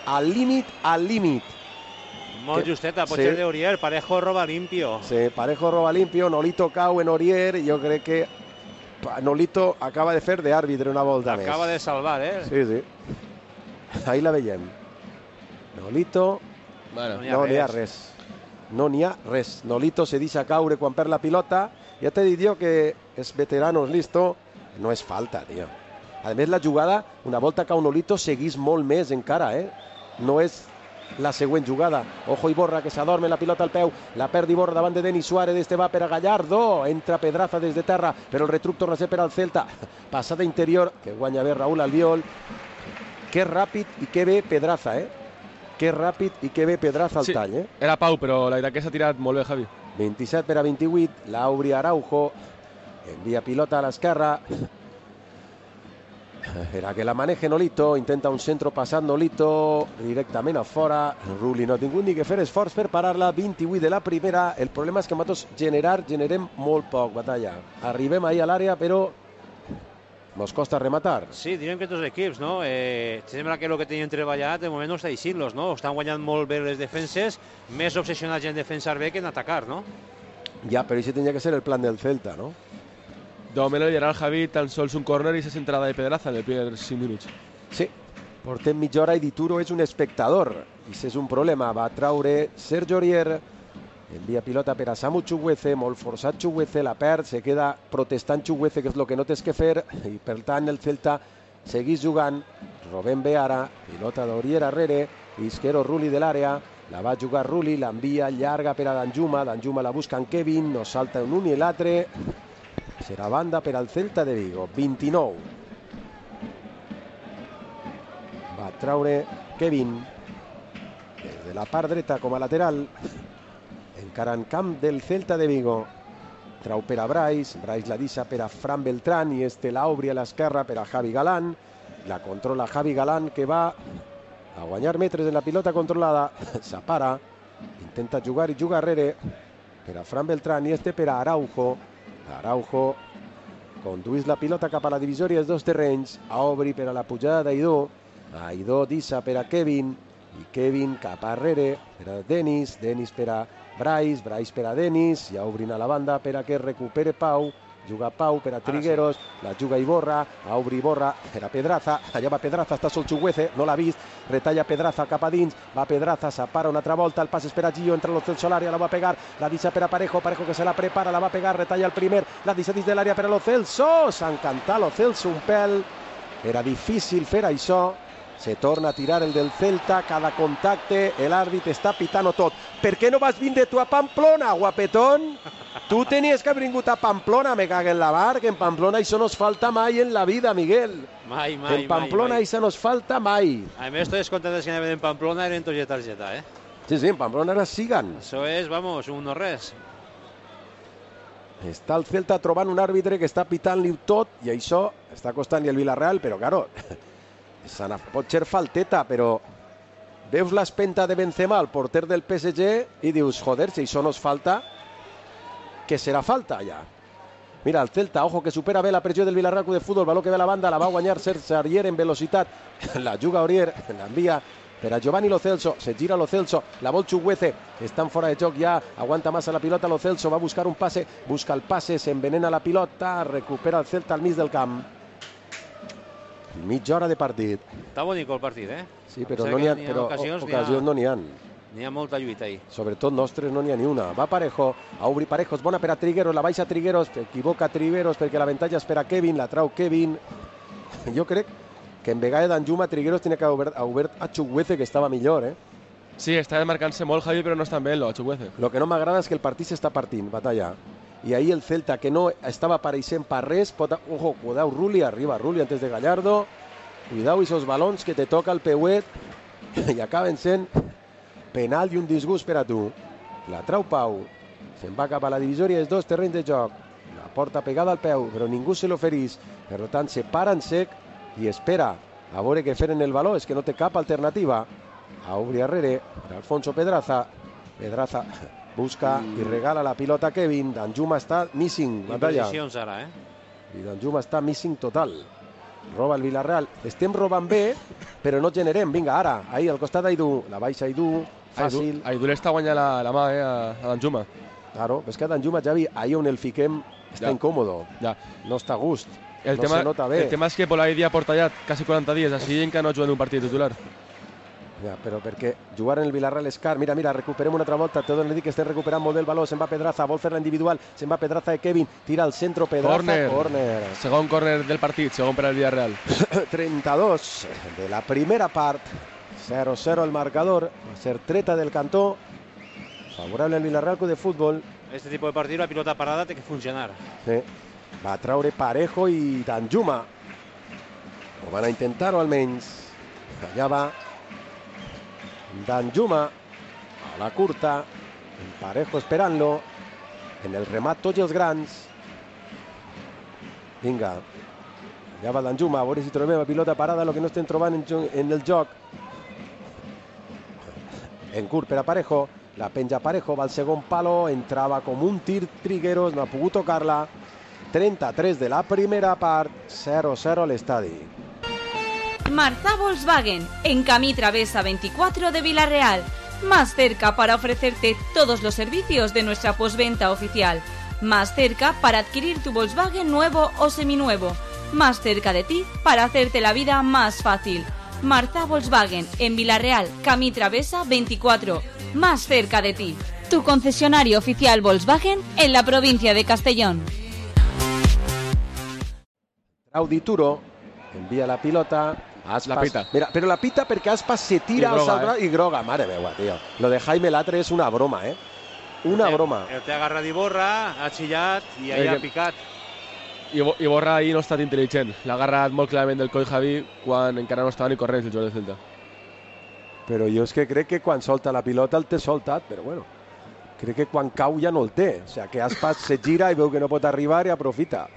Molt justeta, pot ser d'Orier, Parejo roba limpio. Sí, Parejo roba limpio, Nolito cau en Orier, jo crec que Nolito acaba de fer d'àrbitre una volta més. Acaba de salvar, Sí. Ahí la veiem. Nolito, bueno, no n'hi ha res. No n'hi ha res. Nolito se deixa caure quan perd la pilota. Ja t'he dit jo que és veteranos, listo. No és falta, tio. A més, la jugada, una volta cau Nolito, seguís molt més encara, No és la següent jugada. Ojo Iborra, que s'adorme la pilota al peu. La perd Iborra davant de Denis Suárez. Este va per a Gallardo. Entra Pedraza des de terra, però el retruc torna a ser per al Celta. Passada interior, que guanya bé Raúl Albiol. Que ràpid i que bé Pedraza, Que ràpid i que bé Pedraza al tall, Era Pau, però la veritat que s'ha tirat molt bé, Javi. 27 per a 28, Lauri Araujo, envia pilota a l'esquerra. Era que la maneje Nolito, intenta un centro passat Nolito, directament a fora. Rulli no ha tingut ni que fer esforç per parar-la, 28 de la primera. El problema és que nosaltres generem molt poc, Batalla. Arribem ahir a l'àrea, però nos costa rematar. Sí, direm que tots els equips, no? Sembla que el que tenien treballat de moment no està deixant-los, no? Estan guanyant molt bé les defenses, més obsessionats en defensar bé que en atacar, no? Ja, però això tenia que ser el plan del Celta, no? De moment el Gerard, Javi, tan sols un córner i 6 entrada de Pedraza en el primer 5 minuts. Sí, portem mitja hora i Dituro és un espectador. I això és un problema. Va traure Sergio Orier, envia pilota per a Samu Chukwueze, molt forçat Chukwueze, la perd, se queda protestant Chukwueze, que és el que no tens que fer, i per tant el Celta seguís jugant. Robem bé ara, pilota d'Orier arrere, Isquero Rulli de l'àrea, la va jugar Rulli, l'envia llarga per a Danjuma, Danjuma la busca en Kevin, no salta un i l'altre, serà banda per al Celta de Vigo, 29. Va traure Kevin, des de la part dreta com a lateral, encara en camp del Celta de Vigo. Trau per a Brais la deixa per a Fran Beltrán i la obri a l'esquerra per a Javi Galán. La controla Javi Galán, que va a guanyar metres en la pilota controlada. S'apara, intenta jugar i juga arrere per a Fran Beltrán i per a Araujo. Araujo conduís la pilota cap a la divisòria dels dos terrenys. Obri per a la pujada d'Aidó. Aidó deixa per a Kevin i Kevin cap arrere per a Denis per a Brais per a Denis, ja obrint a la banda per a que recupere Pau, juga Pau per a Trigueros, la juga Iborra, a obrir Iborra per a Pedraza, allà va Pedraza, està sol Chuguece, no l'ha vist, retalla Pedraza cap a dins, va Pedraza, s'apara una altra volta, el pas és per a Gio, entra Lo Celso a l'àrea, la va pegar, la deixa per a Parejo, Parejo que se la prepara, la va pegar, retalla el primer, la deixa dins de l'àrea per a Lo Celso, s'ha encantat Lo Celso un pèl, era difícil fer això, se torna a tirar el del Celta, cada contacte, l'àrbit està pitant tot. Per què no vas vindre tu a Pamplona, guapetón? Tu tenies que haver vingut a Pamplona, me cague en la mar, que en Pamplona això nos falta mai en la vida, Miguel. Mai. En Pamplona això nos falta mai. A més, tots els contactes que anaven en Pamplona eren tots de targeta, eh? Sí, en Pamplona ara siguen. Això és, vamos, un no res. Està el Celta trobant un àrbitre que està pitant-li tot i això està costant-li el Villarreal, però, claro, pot ser falteta, però veus l'espenta de Benzema, el porter del PSG, i dius, joder, si això no és falta, què serà falta ja? Mira, el Celta, ojo, que supera bé la pressió del Villarreal de futbol, baló que ve a la banda, la va guanyar Serge Aurier en velocitat, la juga Aurier, l'envia per a Giovanni Lo Celso, se gira Lo Celso, la vol Chuguece, estan fora de joc ja, aguanta massa la pilota Lo Celso, va a buscar un passe, busca el passe, s'envenena la pilota, recupera el Celta al mig del camp. Mitja hora de partit. Està bonic el partit, eh? Sí, però no n'hi ha, però ocasions no n'hi ha. N'hi ha molta lluita ahí. Sobretot nostres no n'hi ha ni una. Va Parejo, a obrir Parejo, és bona per a Trigueros, la baixa Trigueros, equivoca Trigueros perquè l'avantatge és per a Kevin, la trau Kevin. Jo crec que en vegada d'Anjuma Trigueros tenia que haver obert a Chuguece, que estava millor, eh? Sí, està marcant-se molt, Javi, però no està bé, a Chuguece. Lo que no m'agrada és que el partit s'està partint, batalla. I ahí el Celta, que no estava apareixent per res, ojo, cuidao Rulli, arriba Rulli antes de Gallardo, cuidao esos balons que te toca el peuet i acaben sent penal i un disgust per a tu. La trau Pau, se'n va cap a la divisòria dels dos terrenys de joc, la porta pegada al peu, però ningú se l'oferís, per tant se para en sec i espera a veure què fer en el baló, és que no té cap alternativa. A obrir arrere, Alfonso Pedraza busca i regala la pilota a Kevin. Danjuma està missing, batalla. Imprecisions ara, eh? I Danjuma està missing total. Roba el Villarreal. Estem robant bé, però no generem. Vinga, ara, ahí al costat d'Aidú. La baixa Aidú, fàcil. Aidú l'està guanyant la mà, a Danjuma. Claro, és que Danjuma, Javi, ahí on el fiquem està incòmodo. Ja. No està a gust. El tema és que Polaidi ha portat ja quasi 40 dies, així que no ha jugat un partit titular. Ja, però perquè jugar en el Villarreal és car. Mira, recuperem una altra volta. Tot el dit que estem recuperant molt el baló. Se'n va Pedraza, vol fer-la individual. Se'n va Pedraza de Kevin. Tira al centre Pedraza. Corner. Segon corner del partit, segon per al Villarreal. 32 de la primera part. 0-0 el marcador. Va a ser treta del cantó. Favorable al Villarreal de futbol. Este tipo de partido, la pilota parada té que funcionar. Sí. Va a traure Parejo i Danjuma. Ho van a intentar-ho almenys. Allà va Danjuma a la curta, en Parejo esperant-lo, en el remat tots els grans. Vinga, allà va Danjuma, a veure si trobem la pilota parada, el que no estem trobant en el joc. En curt per a Parejo, la penja Parejo, va al segon palo, entrava com un tir Trigueros, no ha pogut tocar-la. 33 de la primera part, 0-0 a l'estadi. Marza Volkswagen, en Camí Travesa 24 de Villarreal. Más cerca para ofrecerte todos los servicios de nuestra postventa oficial. Más cerca para adquirir tu Volkswagen nuevo o seminuevo. Más cerca de ti para hacerte la vida más fácil. Marza Volkswagen, en Villarreal, Camí Travesa 24. Más cerca de ti. Tu concesionario oficial Volkswagen en la provincia de Castellón. Audituro envía la pilota. Aspas. La pita. Mira, pero la pita porque Aspas se tira al salvar y groga. Madre mía, tío. Lo de Jaime Latre es una broma, ¿eh? Una broma. El té agarrat d'Iborra, ha xillat i ahí ha picat. Iborra ahir no ha estat intel·ligent. L'ha agarrat molt clarament del coll Javi quan encara no estava ni corrents el jugador de Celta. Però jo és que crec que quan solta la pilota el té soltat, però bueno. Crec que quan cau ja no el té. O sigui, que Aspas se gira i veu que no pot arribar i aprofita.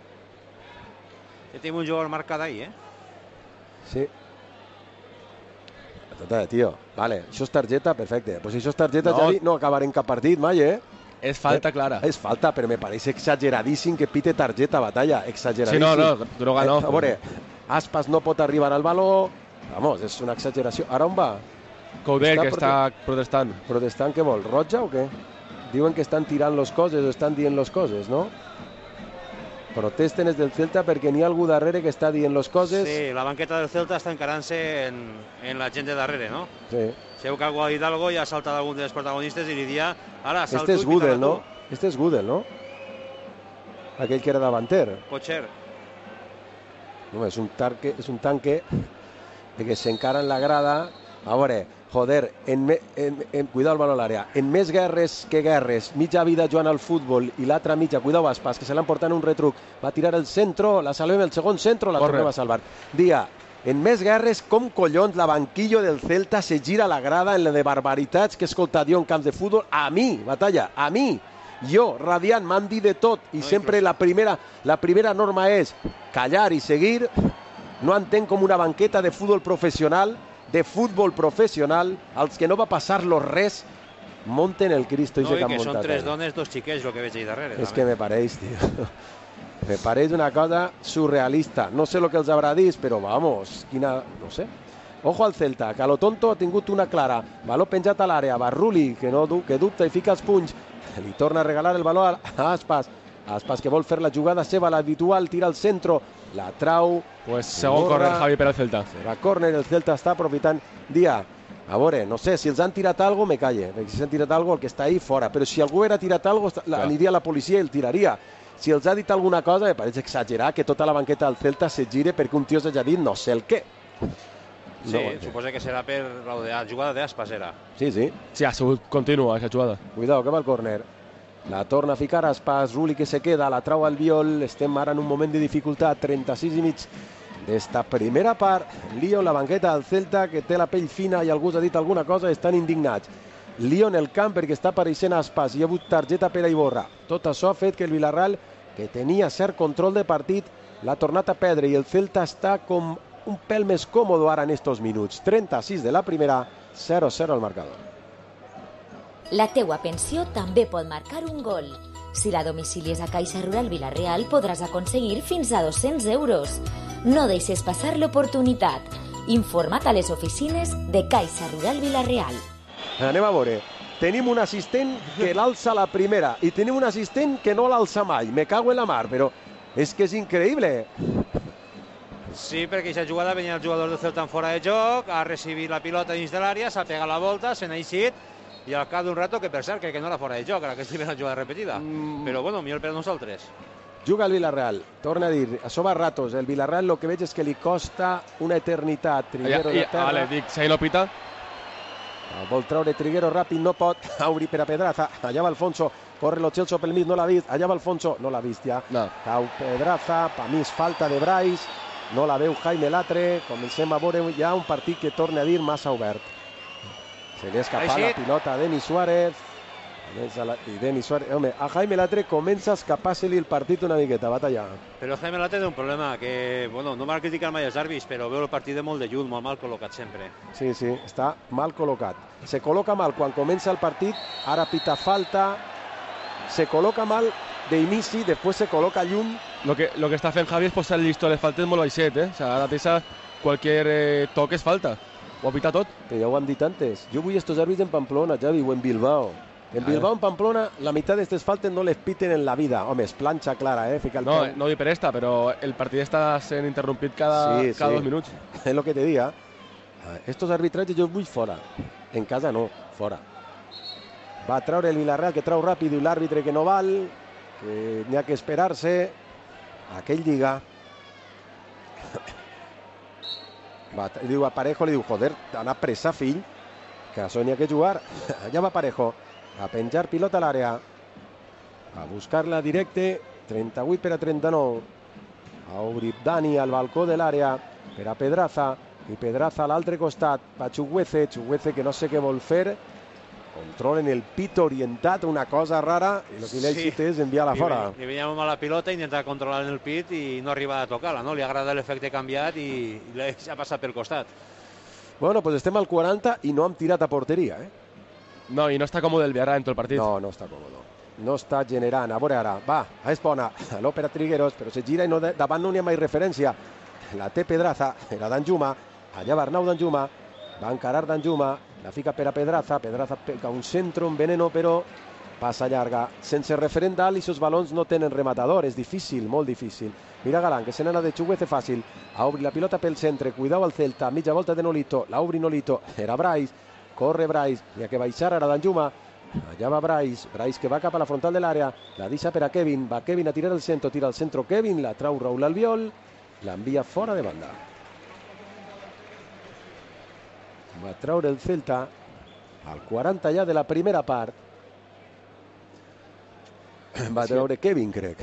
Tenim un jugador marcat ahí, eh? Sí. Tío, vale, això és targeta, perfecte. Pues si això és targeta, no. Javi, no acabarem cap partit mai, eh? És falta clara. És falta, però me pareix exageradíssim que pite targeta, batalla. Exageradíssim. Sí, no, droga no. A veure, Aspas no pot arribar al baló. Vamos, és una exageració. Ara on va? Coudet, que està protestant. Protestant què vol? Roja o què? Diuen que estan tirant les coses o estan dient les coses, no? Protesten els del Celta perquè n'hi ha algú darrere que està dient les coses. Sí, la banqueta del Celta està encarant-se en la gent de darrere, no? Sí. Segur que algú ha dit algo i ha saltat algun dels protagonistes i li dia, ara salt Este tu és i pítala Gudel, no? tu. Este és Gudel, no? Aquell que era davanter. Pot ser. No, és un tanque de que s'encara en la grada. A veure, joder, cuidado el baló a l'àrea. En més guerres que guerres, mitja vida jugant al futbol i l'altra mitja, cuidado Aspas, que se l'han portat en un retruc, va tirar el centro, la salvem el segon centro, la tornem a salvar. Dia, en més guerres, com collons la banquillo del Celta se gira a la grada en la de barbaritats que he escoltat jo en camps de futbol. A mi, Batalla, a mi. Jo, radiant, m'han dit de tot i sempre la primera norma és callar i seguir. No entenc com una banqueta de futbol professional, als que no va passar-los res, monten el Cristo i no, que han que muntat. Són tres dones, dos xiquets, el que veig ahí darrere. És que me pareix, tio. Me pareix una cosa surrealista. No sé el que els haurà dit, però vamos, quina... no sé. Ojo al Celta, que a lo tonto ha tingut una clara. Baló penjat a l'àrea, Barruli, que dubta i fica els punys. Li torna a regalar el baló a Aspas. Aspas que vol fer la jugada seva, l'habitual, tira al centro, la trau. Pues segon córner, Javi, per al Celta. Serà córner, el Celta està aprofitant. Dia, a veure, no sé, si els han tirat algo, me calle. Si els han tirat algo, el que està ahí, fora. Però si algú era tirat algo, aniria a la policia i el tiraria. Si els ha dit alguna cosa, me pareix exagerar que tota la banqueta del Celta se gire perquè un tio s'hagi dit no sé el què. Sí, suposa que serà per la jugada d'Aspas, era. Sí. Sí, ha sigut contínua, aquesta jugada. Cuidado, que va el córner. La torna a ficar Aspas, Rulli que se queda, la trau al Viol. Estem ara en un moment de dificultat, 36 i mig d'esta primera part. Lío en la banqueta del Celta, que té la pell fina i algú ha dit alguna cosa, estan indignats. Lío en el camp perquè està apareixent Aspas, hi ha hagut targeta per a Iborra. Tot això ha fet que el Villarreal, que tenia cert control de partit, l'ha tornat a perdre i el Celta està com un pèl més còmode ara en estos minuts. 36 de la primera, 0-0 al marcador. La teua pensió també pot marcar un gol. Si la domicilies a Caixa Rural Vilareal podràs aconseguir fins a 200 euros. No deixes passar l'oportunitat. Informa't a les oficines de Caixa Rural Vilareal. Anem a veure. Tenim un assistent que l'alça la primera i tenim un assistent que no l'alça mai. Me cago en la mar, però és que és increïble. Sí, perquè aquesta jugada venia el jugador del Celta en fora de joc, ha recibit la pilota dins de l'àrea, s'ha pegat la volta, se n'ha eixit, i al cap d'un rato, que per cert, crec que no era fora de joc, ara que estic la jugada repetida. Però bueno, millor per a nosaltres. Juga el Villarreal, torna a dir, això va a ratos, el Villarreal el que veig és que li costa una eternitat. Triguero de terra. Vale, dic, si ahí no pita. Vol treure Triguero ràpid, no pot. Auri per a Pedraza, allà va Alfonso, corre lo Celso pel mig, no l'ha vist, allà va Alfonso, no l'ha vist ja. No. Cau Pedraza, per mi és falta de Brais, no la veu Jaime Latre, comencem a veure ja un partit que torna a dir massa obert. Se li ha escapat la pilota a Denis Suárez. I Denis Suárez, home, a Jaime Latre comença a escapar-se-li el partit una miqueta, Batalla. Però Jaime Latre té un problema, que, bueno, no m'ha criticat mai els àrbits, però veu el partit de molt de lluny, molt mal col·locat sempre. Sí, està mal col·locat. Se col·loca mal quan comença el partit, ara pita falta, se col·loca mal d'inici, després se col·loca lluny. Lo que està fent Javi és posar el llistó a les faltes molt baixet, O sea, ara tesa qualsevol toc és falta. Ho ha pitat tot. Que ja ho hem dit antes. Jo vull estos àrbits en Pamplona, Javi, o en Bilbao. En Bilbao, en Pamplona, la meitat d'estes faltes no les piten en la vida. Home, és planxa clara, Fica el peu. No dic per esta, però el partit està sent interrompit cada 2 minuts. És el que te diga. Estos arbitratges jo vull fora. En casa no, fora. Va a treure el Villarreal, que trau ràpid, i l'àrbitre que no val, que n'hi ha que esperar-se. Aquell lliga. Diu a Parejo, li diu, joder, anar pressa, fill, que això n'hi ha que jugar. Allà va Parejo. A penjar pilota a l'àrea, a buscar-la directe, 38 per a 39, a obrir Dani al balcó de l'àrea per a Pedraza, i Pedraza a l'altre costat, pa Chukwueze que no sé què vol fer, controlen el pit orientat, una cosa rara, i el que li ha dit és enviar-la fora. Li venia molt mal la pilota, intentar controlar el pit i no arribar a tocar-la, no? Li agrada l'efecte canviat i l'ha passat pel costat. Bueno, pues estem al 40 i no hem tirat a porteria, No, i no està còmode el Villarreal en tot el partit. No està còmode. No està generant. A veure ara. Va, és bona. L'òpera Trigueros, però se gira i davant no n'hi ha mai referència. La té Pedraza, era Danjuma. Allà va Arnau Danjuma. Va encarar Danjuma. La fica per a Pedraza. Pedraza pega un centro, un veneno, però passa llarga, sense referent dalt, i els balons no tenen rematador, és difícil, molt difícil. Mira Galán, que se n'ana de Chuguece fàcil, a obrir la pilota pel centre, cuidao al Celta, mitja volta de Nolito, la obri Nolito, era Brais, corre Brais, hi ha que baixar ara Danjuma, allà va Brais que va cap a la frontal de l'àrea, la deixa per a Kevin, va Kevin a tirar el centro, tira al centro Kevin, la trau Raúl Albiol, l'envia fora de banda. Va traure el Celta al 40 ja de la primera part. Va treure Kevin, crec.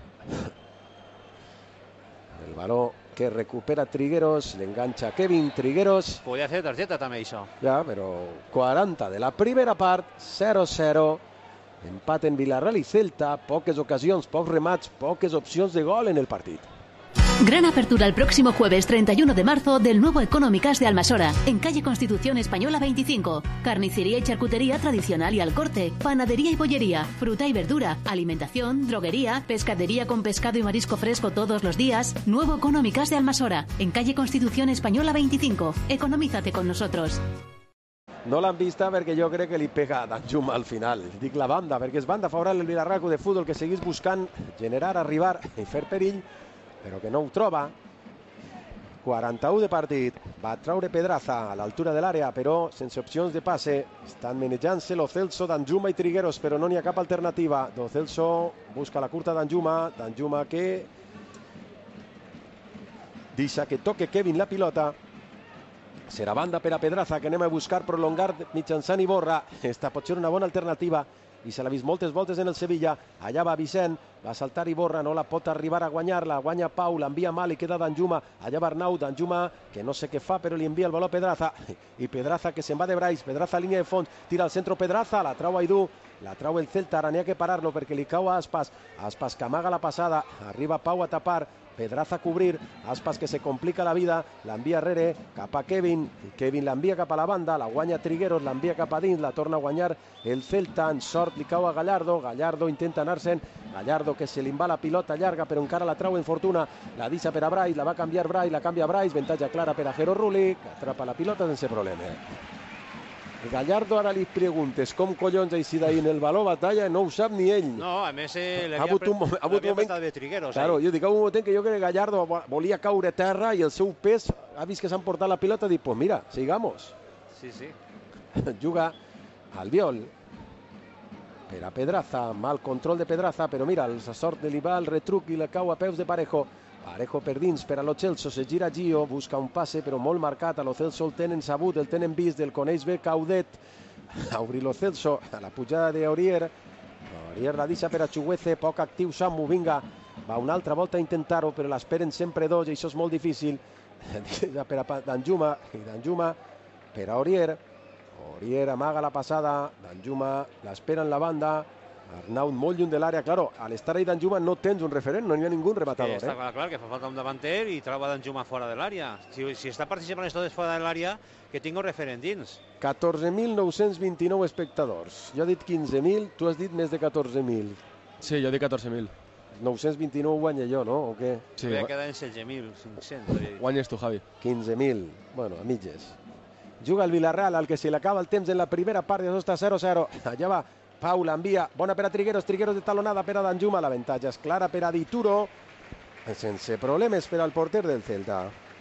El baló que recupera Trigueros, l'enganxa Kevin Trigueros. Podria fer targeta també, això. Ja, però 40 de la primera part, 0-0. Empat en Villarreal i Celta, poques ocasions, pocs remats, poques opcions de gol en el partit. Gran apertura el próximo jueves 31 de marzo del nuevo Económicas de Almasora, en calle Constitución Española 25. Carnicería y charcutería tradicional y al corte, panadería y bollería, fruta y verdura, alimentación, droguería, pescadería con pescado y marisco fresco todos los días. Nuevo Económicas de Almasora, en calle Constitución Española 25. Economízate con nosotros. No l'han vista perquè jo crec que li pega a Danjuma al final. Dic la banda, perquè és banda favorable el Villarreal de Futbol, que seguís buscant generar, arribar i fer perill, però que no ho troba. 41 de partit, va traure Pedraza a l'altura de l'àrea, però sense opcions de passe. Estan manejant-se Lo Celso, Danjuma i Trigueros, però no n'hi ha cap alternativa. Lo Celso busca la curta Danjuma, Danjuma que deixa que toque Kevin la pilota. Serà banda per a Pedraza, que anem a buscar prolongar mitjançant Iborra. Esta pot ser una bona alternativa i se l'ha vist moltes voltes en el Sevilla. Allà va Vicent, va saltar Iborra, no la pot arribar a guanyar-la, guanya Pau, l'envia mal i queda Danjuma. Allà va Arnau, Danjuma que no sé què fa però li envia el baló a Pedraza, i Pedraza que se'n va de Brais, Pedraza línia de fons, tira al centre Pedraza, la trau Aidú, la trau el Celta, ara n'hi ha que parar-lo perquè li cau a Aspas, Aspas que amaga la passada, arriba Pau a tapar, Pedraza a cobrir, Aspas que se complica la vida, l'envia rere cap a Kevin, Kevin l'envia cap a la banda, la guanya Trigueros, l'envia cap a dins, la torna a guanyar el Celta, en sort li cau a Gallardo, Gallardo intenta anar-se'n, Gallardo que se li va la pilota llarga però encara la trau en fortuna, la deixa per a Brais, la va canviar Brais, la canvia Brais, ventatge clara per a Jero Rulli, que atrapa la pilota sense problema. Gallardo ara li preguntes com collons així d'ahir en el baló batalla, no ho sap ni ell. No, a més l'havia apretat de Trigueros. Claro, jo dic, ha un moment que jo crec que Gallardo volia caure a terra i el seu pes ha vist que s'han portat la pilota i dic, pues mira, sigamos. Sí, sí. Juga Albiol per a Pedraza, mal control de Pedraza, però mira, la sort de l'Ival, el retruc i la cau a peus de Parejo. Parejo per dins per a Lo Celso, se gira Gio, busca un passe però molt marcat, a Lo Celso el tenen sabut, el tenen vist, el coneix bé Caudet, a obrir Lo Celso, a la pujada d'Aurier, Aurier la deixa per a Chuguece, poc actiu Samu, vinga, va una altra volta a intentar-ho, però l'esperen sempre dos i això és molt difícil, per a Danjuma, i Danjuma per a Aurier, Aurier amaga la passada, Danjuma l'espera en la banda, Arnau molt lluny de l'àrea, claro, a l'estar ahí Danjuma no tens un referent, no hi ha ningú rematador. Està clar que fa falta un davanter i troba Danjuma fora de l'àrea. Si està participant els tots fora de l'àrea, que tingui un referent dins. 14.929 espectadors. Jo he dit 15.000, tu has dit més de 14.000. Sí, jo he dit 14.000. 929 guanya jo, no? O què? Sí, voy a quedar en 16.500. Guanyes tu, Javi. 15.000, bueno, a mitges. Juga el Villarreal, al que se li acaba el temps en la primera part, i això està 0-0. Allà va Pau, l'envia, bona per a Trigueros, Trigueros de talonada per a Danjuma, l'avantatge és clara per a Dituro, sense problemes per al porter del Celta.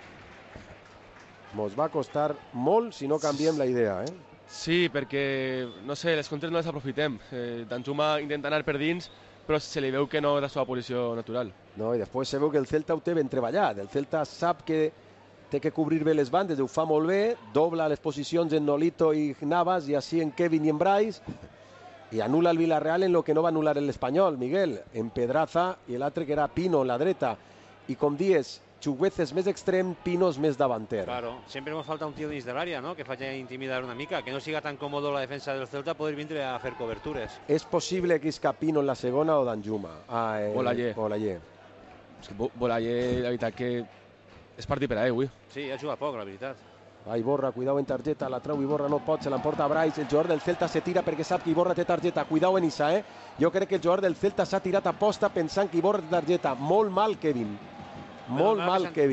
Mos va costar molt si no canviem la idea, Sí, perquè, no sé, les contres no les aprofitem. Danjuma intenta anar per dins, però se li veu que no és la seva posició natural. No, i després se veu que el Celta ho té ben treballat. El Celta sap que té que cobrir bé les bandes, ho fa molt bé, dobla les posicions en Nolito i Navas, i així en Kevin i en Brais, i anula el Villarreal en lo que no va anul·lar l'Espanyol, Miguel, en Pedraza, i l'altre que era Pino en la dreta. I com dius, Chuguece és més extrem, Pino és més davanter. Claro, sempre ens falta un tio dins de l'àrea, no? Que faci intimidar una mica, que no siga tan còmodo la defensa del Celta poder vindre a fer cobertures. És possible que isca Pino en la segona o Danjuma? Bolaller. Bolaller, la veritat que és partit per a ell, avui. Sí, ha jugat poc, la veritat. Va Iborra, cuidao en targeta, la treu Iborra, no pot, se l'emporta a Brais, el jugador del Celta se tira perquè sap que Iborra té targeta, cuidao en Issa, Jo crec que el jugador del Celta s'ha tirat a posta pensant que Iborra té targeta, molt mal Kevin, molt mal Kevin.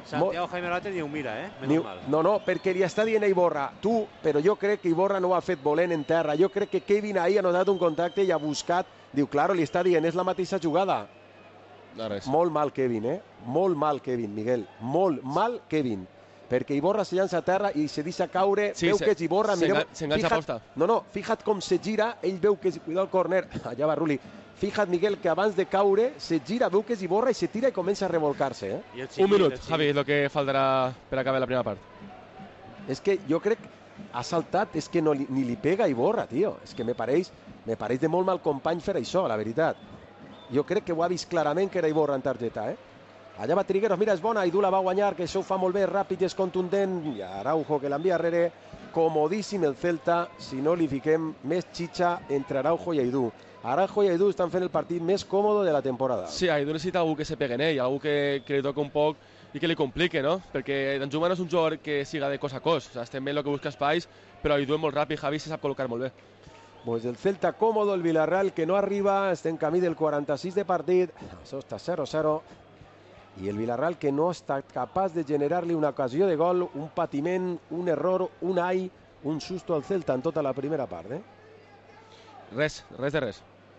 Santiago Jaime Late ni ho mira, menys mal. No, perquè li està dient a Iborra, tu, però jo crec que Iborra no ho ha fet volent en terra, jo crec que Kevin ahir ha notat un contacte i ha buscat, diu, claro, li està dient, és la mateixa jugada. Molt mal Kevin, molt mal Kevin, Miguel, molt mal Kevin, perquè Iborra se llança a terra i se deixa caure, veu que és Iborra, Miguel, s'enganxa a posta. No, fija't com se gira, ell veu que és, cuidado el córner, allà va Rulli. Fija't, Miguel, que abans de caure se gira, veu que és Iborra i se tira i comença a revolcar-se. Un minut, Javi, és el que faltarà per acabar la primera part. És que jo crec ha saltat, és que ni li pega a Iborra, tio. És que me pareix de molt mal company fer això, la veritat. Jo crec que ho ha vist clarament que era Iborra en targeta, Allà va Trigueros, mira, és bona, Idú la va guanyar, que això ho fa molt bé, ràpid i és contundent, i Araujo que l'envia darrere, comodíssim el Celta, si no li fiquem més xitxa entre Araujo i Idú. Araujo i Aidú estan fent el partit més còmode de la temporada. Sí, Aidú necessita algú que se pegue en ell, algú que li toca un poc i que li complique, no? Perquè Danjuma no és un jugador que siga de cos a cos, estem bé el que busca espais, però Aidú és molt ràpid, Javi se sap col·locar molt bé. Pues el Celta còmodo, el Villarreal que no arriba, està en camí del 46 de partit, això està 0-0, i el Villarreal que no està capaç de generar-li una ocasió de gol, un patiment, un error, un ai, un susto al Celta en tota la primera part, Res de res.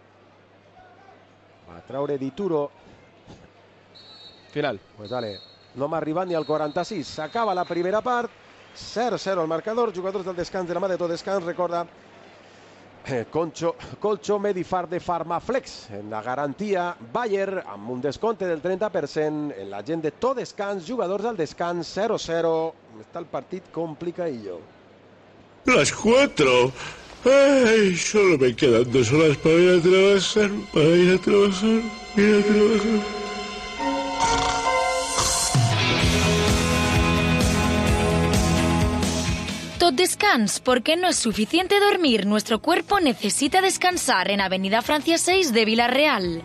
Va traure Dituro. Final. Pues dale, no m'ha arribat ni al 46. S'acaba la primera part. 0-0 el marcador. Jugadors del descans de la mà de tot descans. Recorda, Colcho Medifar de Farmaflex. En la garantia Bayer, amb un descompte del 30%. En la gent de tot descans. Jugadors del descans. 0-0. Està el partit complicadillo. Las 4. Ay, solo me quedan 2 horas para ir a trabajar, Tot descans, porque no es suficiente dormir. Nuestro cuerpo necesita descansar en Avenida Francia 6 de Villarreal.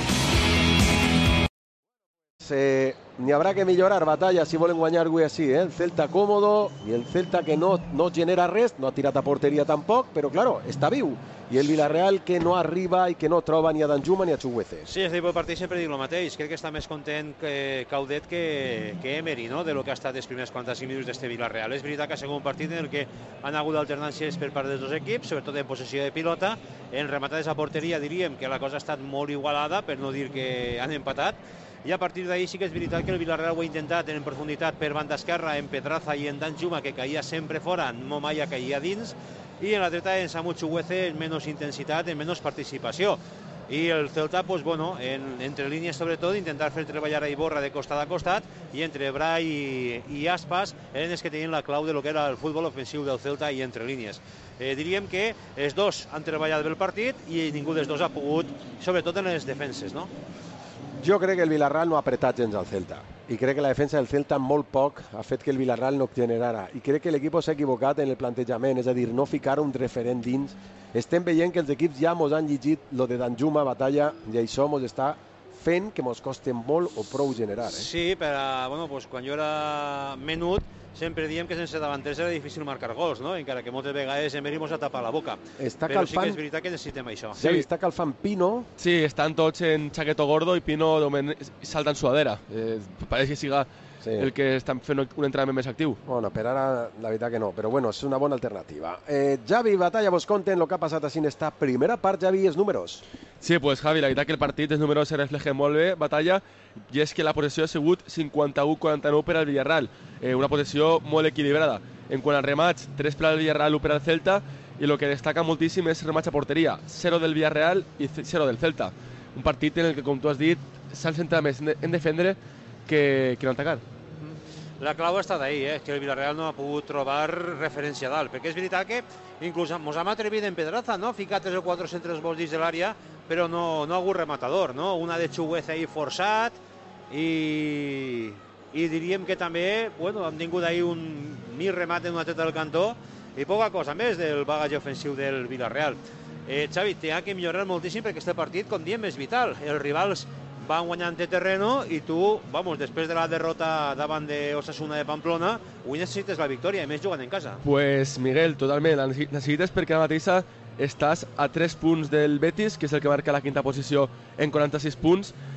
N'hi haurà que millorar, Batalla, si volen guanyar avui així, El Celta còmodo i el Celta que no genera res, no ha tirat a porteria tampoc, però, claro, està viu. I el Villarreal que no arriba i que no troba ni a Danjuma ni a Chuguece. Sí, és tipus de partit sempre dic el mateix. Crec que està més content Caudet que Emery, no?, de lo que ha estat els primers 45 minuts d'este Villarreal. És veritat que ha sigut un partit en el que han hagut alternàncies per part dels dos equips, sobretot en possessió de pilota. En rematades a porteria diríem que la cosa ha estat molt igualada, per no dir que han empatat. I a partir d'ahir sí que és veritat que el Villarreal ho ha intentat en profunditat per banda esquerra, en Pedraza i en Danjuma, que caïa sempre fora, no mai caïa dins, i en la dreta en Samu Chuguece en menys intensitat, en menys participació. I el Celta, pues, bueno, entre línies sobretot, intentar fer treballar a Iborra de costat a costat, i entre Brai i Aspas eren els que tenien la clau de lo que era el futbol ofensiu del Celta i entre línies. Diríem que els dos han treballat bé el partit i ningú dels dos ha pogut, sobretot en les defenses, no? Jo crec que el Villarreal no ha apretat gens al Celta i crec que la defensa del Celta molt poc ha fet que el Villarreal no generara i crec que l'equip s'ha equivocat en el plantejament, és a dir, no ficar un referent dins. Estem veient que els equips ja mos han llegit lo de Danjuma, Batalla, i això mos està fent que mos costi molt o prou generar. Sí, però bueno, pues, quan jo era menut sempre diem que sense davanters era difícil marcar gols, no? Encara que moltes vegades Emery mos ha tapat la boca. Però sí que és veritat que necessitem això. Sí, està calfant Pino. Sí, estan tots en chaqueto gordo i Pino de moment salta en sudadera. Pareix que siga el que estan fent un entrenament més actiu. Bueno, per ara la veritat que no, però bueno, és una bona alternativa. Javi, Batalla, vos conten el que ha passat així en esta primera part, Javi, els números. Sí, pues Javi, la veritat que el partit, els números se reflegen molt bé, Batalla, i és que la possessió ha sigut 51-49 per al Villarreal, una possessió molt equilibrada. En quant a remats, 3 per al Villarreal, 1 per al Celta, i el que destaca moltíssim és remats a porteria, 0 del Villarreal i 0 del Celta. Un partit en el que, com tu has dit, s'han centrat més en defendre que en atacar. La clau ha estat ahir, que el Villarreal no ha pogut trobar referència dalt, perquè és veritat que inclús mos hem atrevit en Pedraza, no? Ficar 3 o 4 centres vols dins de l'àrea, però no ha hagut rematador, no? Una de Chuguece ahir forçat i diríem que també, bueno, hem tingut ahir un mig remat en una teta del cantó i poca cosa més del bagatge ofensiu del Villarreal. Xavi, té que millorar moltíssim perquè aquest partit, com diem, és vital. Els rivals van guanyant de terreno i tu, vamos, després de la derrota davant de Osasuna de Pamplona, avui necessites la victòria, i més jugant en casa. Pues Miguel, totalment, la necessites perquè ara mateixa estàs a 3 punts del Betis, que és el que marca la quinta posició en 46 punts,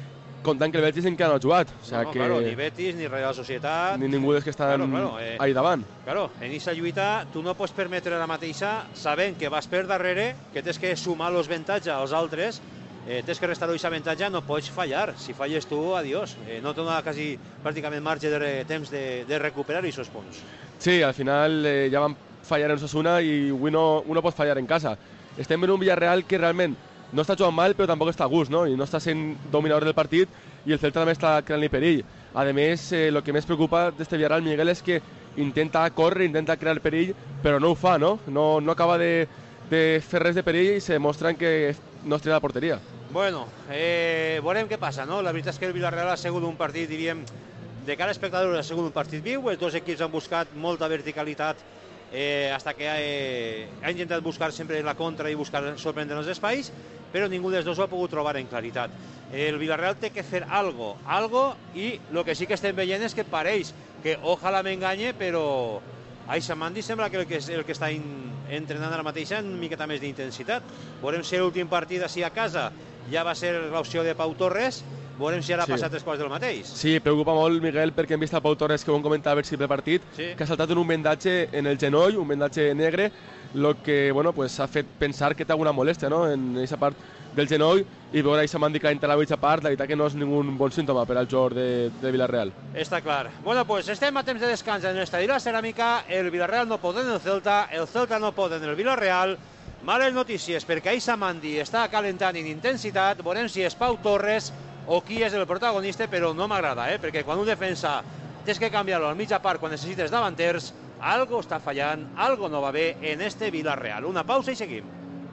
comptant que el Betis encara no ha jugat. O sigui que... Claro, ni Betis, ni Real Societat... Ni ningú dels que estan ahí davant. Claro, en aquesta lluita tu no pots permetre la mateixa, sabent que vas per darrere, que tens que sumar els avantatges als altres, tens que restar aquest avantatge, no pots fallar. Si falles tu, adiós. No té quasi pràcticament marge de temps de recuperar aquests punts. Sí, al final ja van fallar en Osasuna i avui no pot fallar en casa. Estem en un Villarreal que realment no està jugant mal, però tampoc està a gust, no? I no està sent dominador del partit i el Celta també està creant-li perill. A més, el que més preocupa d'este Villarreal, Miguel, és que intenta córrer, intenta crear perill, però no ho fa, no? No acaba de fer res de perill i se demostren que no es tira la porteria. Bueno, veurem què passa, no? La veritat és que el Villarreal ha sigut un partit, diríem, de cara a espectadors ha sigut un partit viu. Els dos equips han buscat molta verticalitat hasta que ha intentat buscar sempre la contra i buscar sorprendre els espais, però ningú dels dos ho ha pogut trobar en claritat. El Villarreal té que fer algo, i el que sí que estem veient és que pareix que ojalà m'enganye, però Aisha Mandi sembla que el que està entrenant ara mateix en una miqueta més d'intensitat. Veurem si l'últim partit així a casa ja va ser l'opció de Pau Torres. Veurem si ara ha passat després del mateix. Sí, preocupa molt, Miguel, perquè hem vist a Pau Torres, que ho hem comentat a veure si prepartit, que ha saltat en un vendatge en el genoll, un vendatge negre, el que ha fet pensar que té alguna molèstia en aquesta part del genoll, i veure aquesta màndica entre la mitja part, la veritat que no és ningú bon símptoma per al jugador de Villarreal. Està clar. Bueno, pues estem a temps de descans en l'estadi de la Ceràmica, el Villarreal no pot en el Celta no pot en el Villarreal. Males notícies, perquè Aisha Mandi està calentant en intensitat. Veurem si és Pau Torres o qui és el protagonista, però no m'agrada, perquè quan un defensa tens que canviar-lo a la mitja part quan necessites davanters, algo està fallant, algo no va bé en este Villarreal. Una pausa y seguim.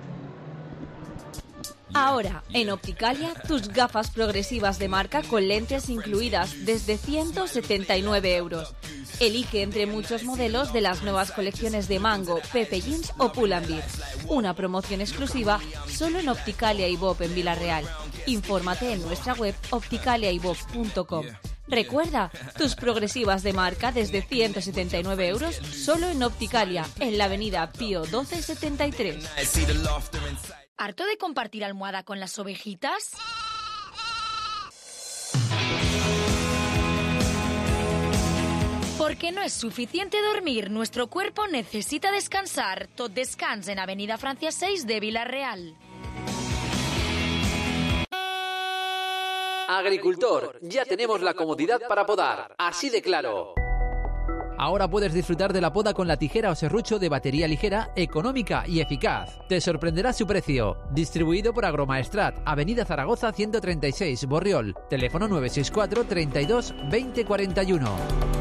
Ahora, en Opticalia, tus gafas progresivas de marca con lentes incluidas desde 179 euros. Elige entre muchos modelos de las nuevas colecciones de Mango, Pepe Jeans o Pull&Bear. Una promoción exclusiva solo en Opticalia y Bob en Villarreal. Infórmate en nuestra web opticaliaybob.com. Recuerda, tus progresivas de marca desde 179 euros solo en Opticalia, en la avenida Pío 1273. ¿Harto de compartir almohada con las ovejitas? Porque no es suficiente dormir, nuestro cuerpo necesita descansar. Tot Descans en Avenida Francia 6 de Villarreal. Agricultor, ya tenemos la comodidad para podar, así de claro. Ahora puedes disfrutar de la poda con la tijera o serrucho de batería ligera, económica y eficaz. Te sorprenderá su precio. Distribuido por Agromaestrat, Avenida Zaragoza 136, Borriol. Teléfono 964 32 20 41.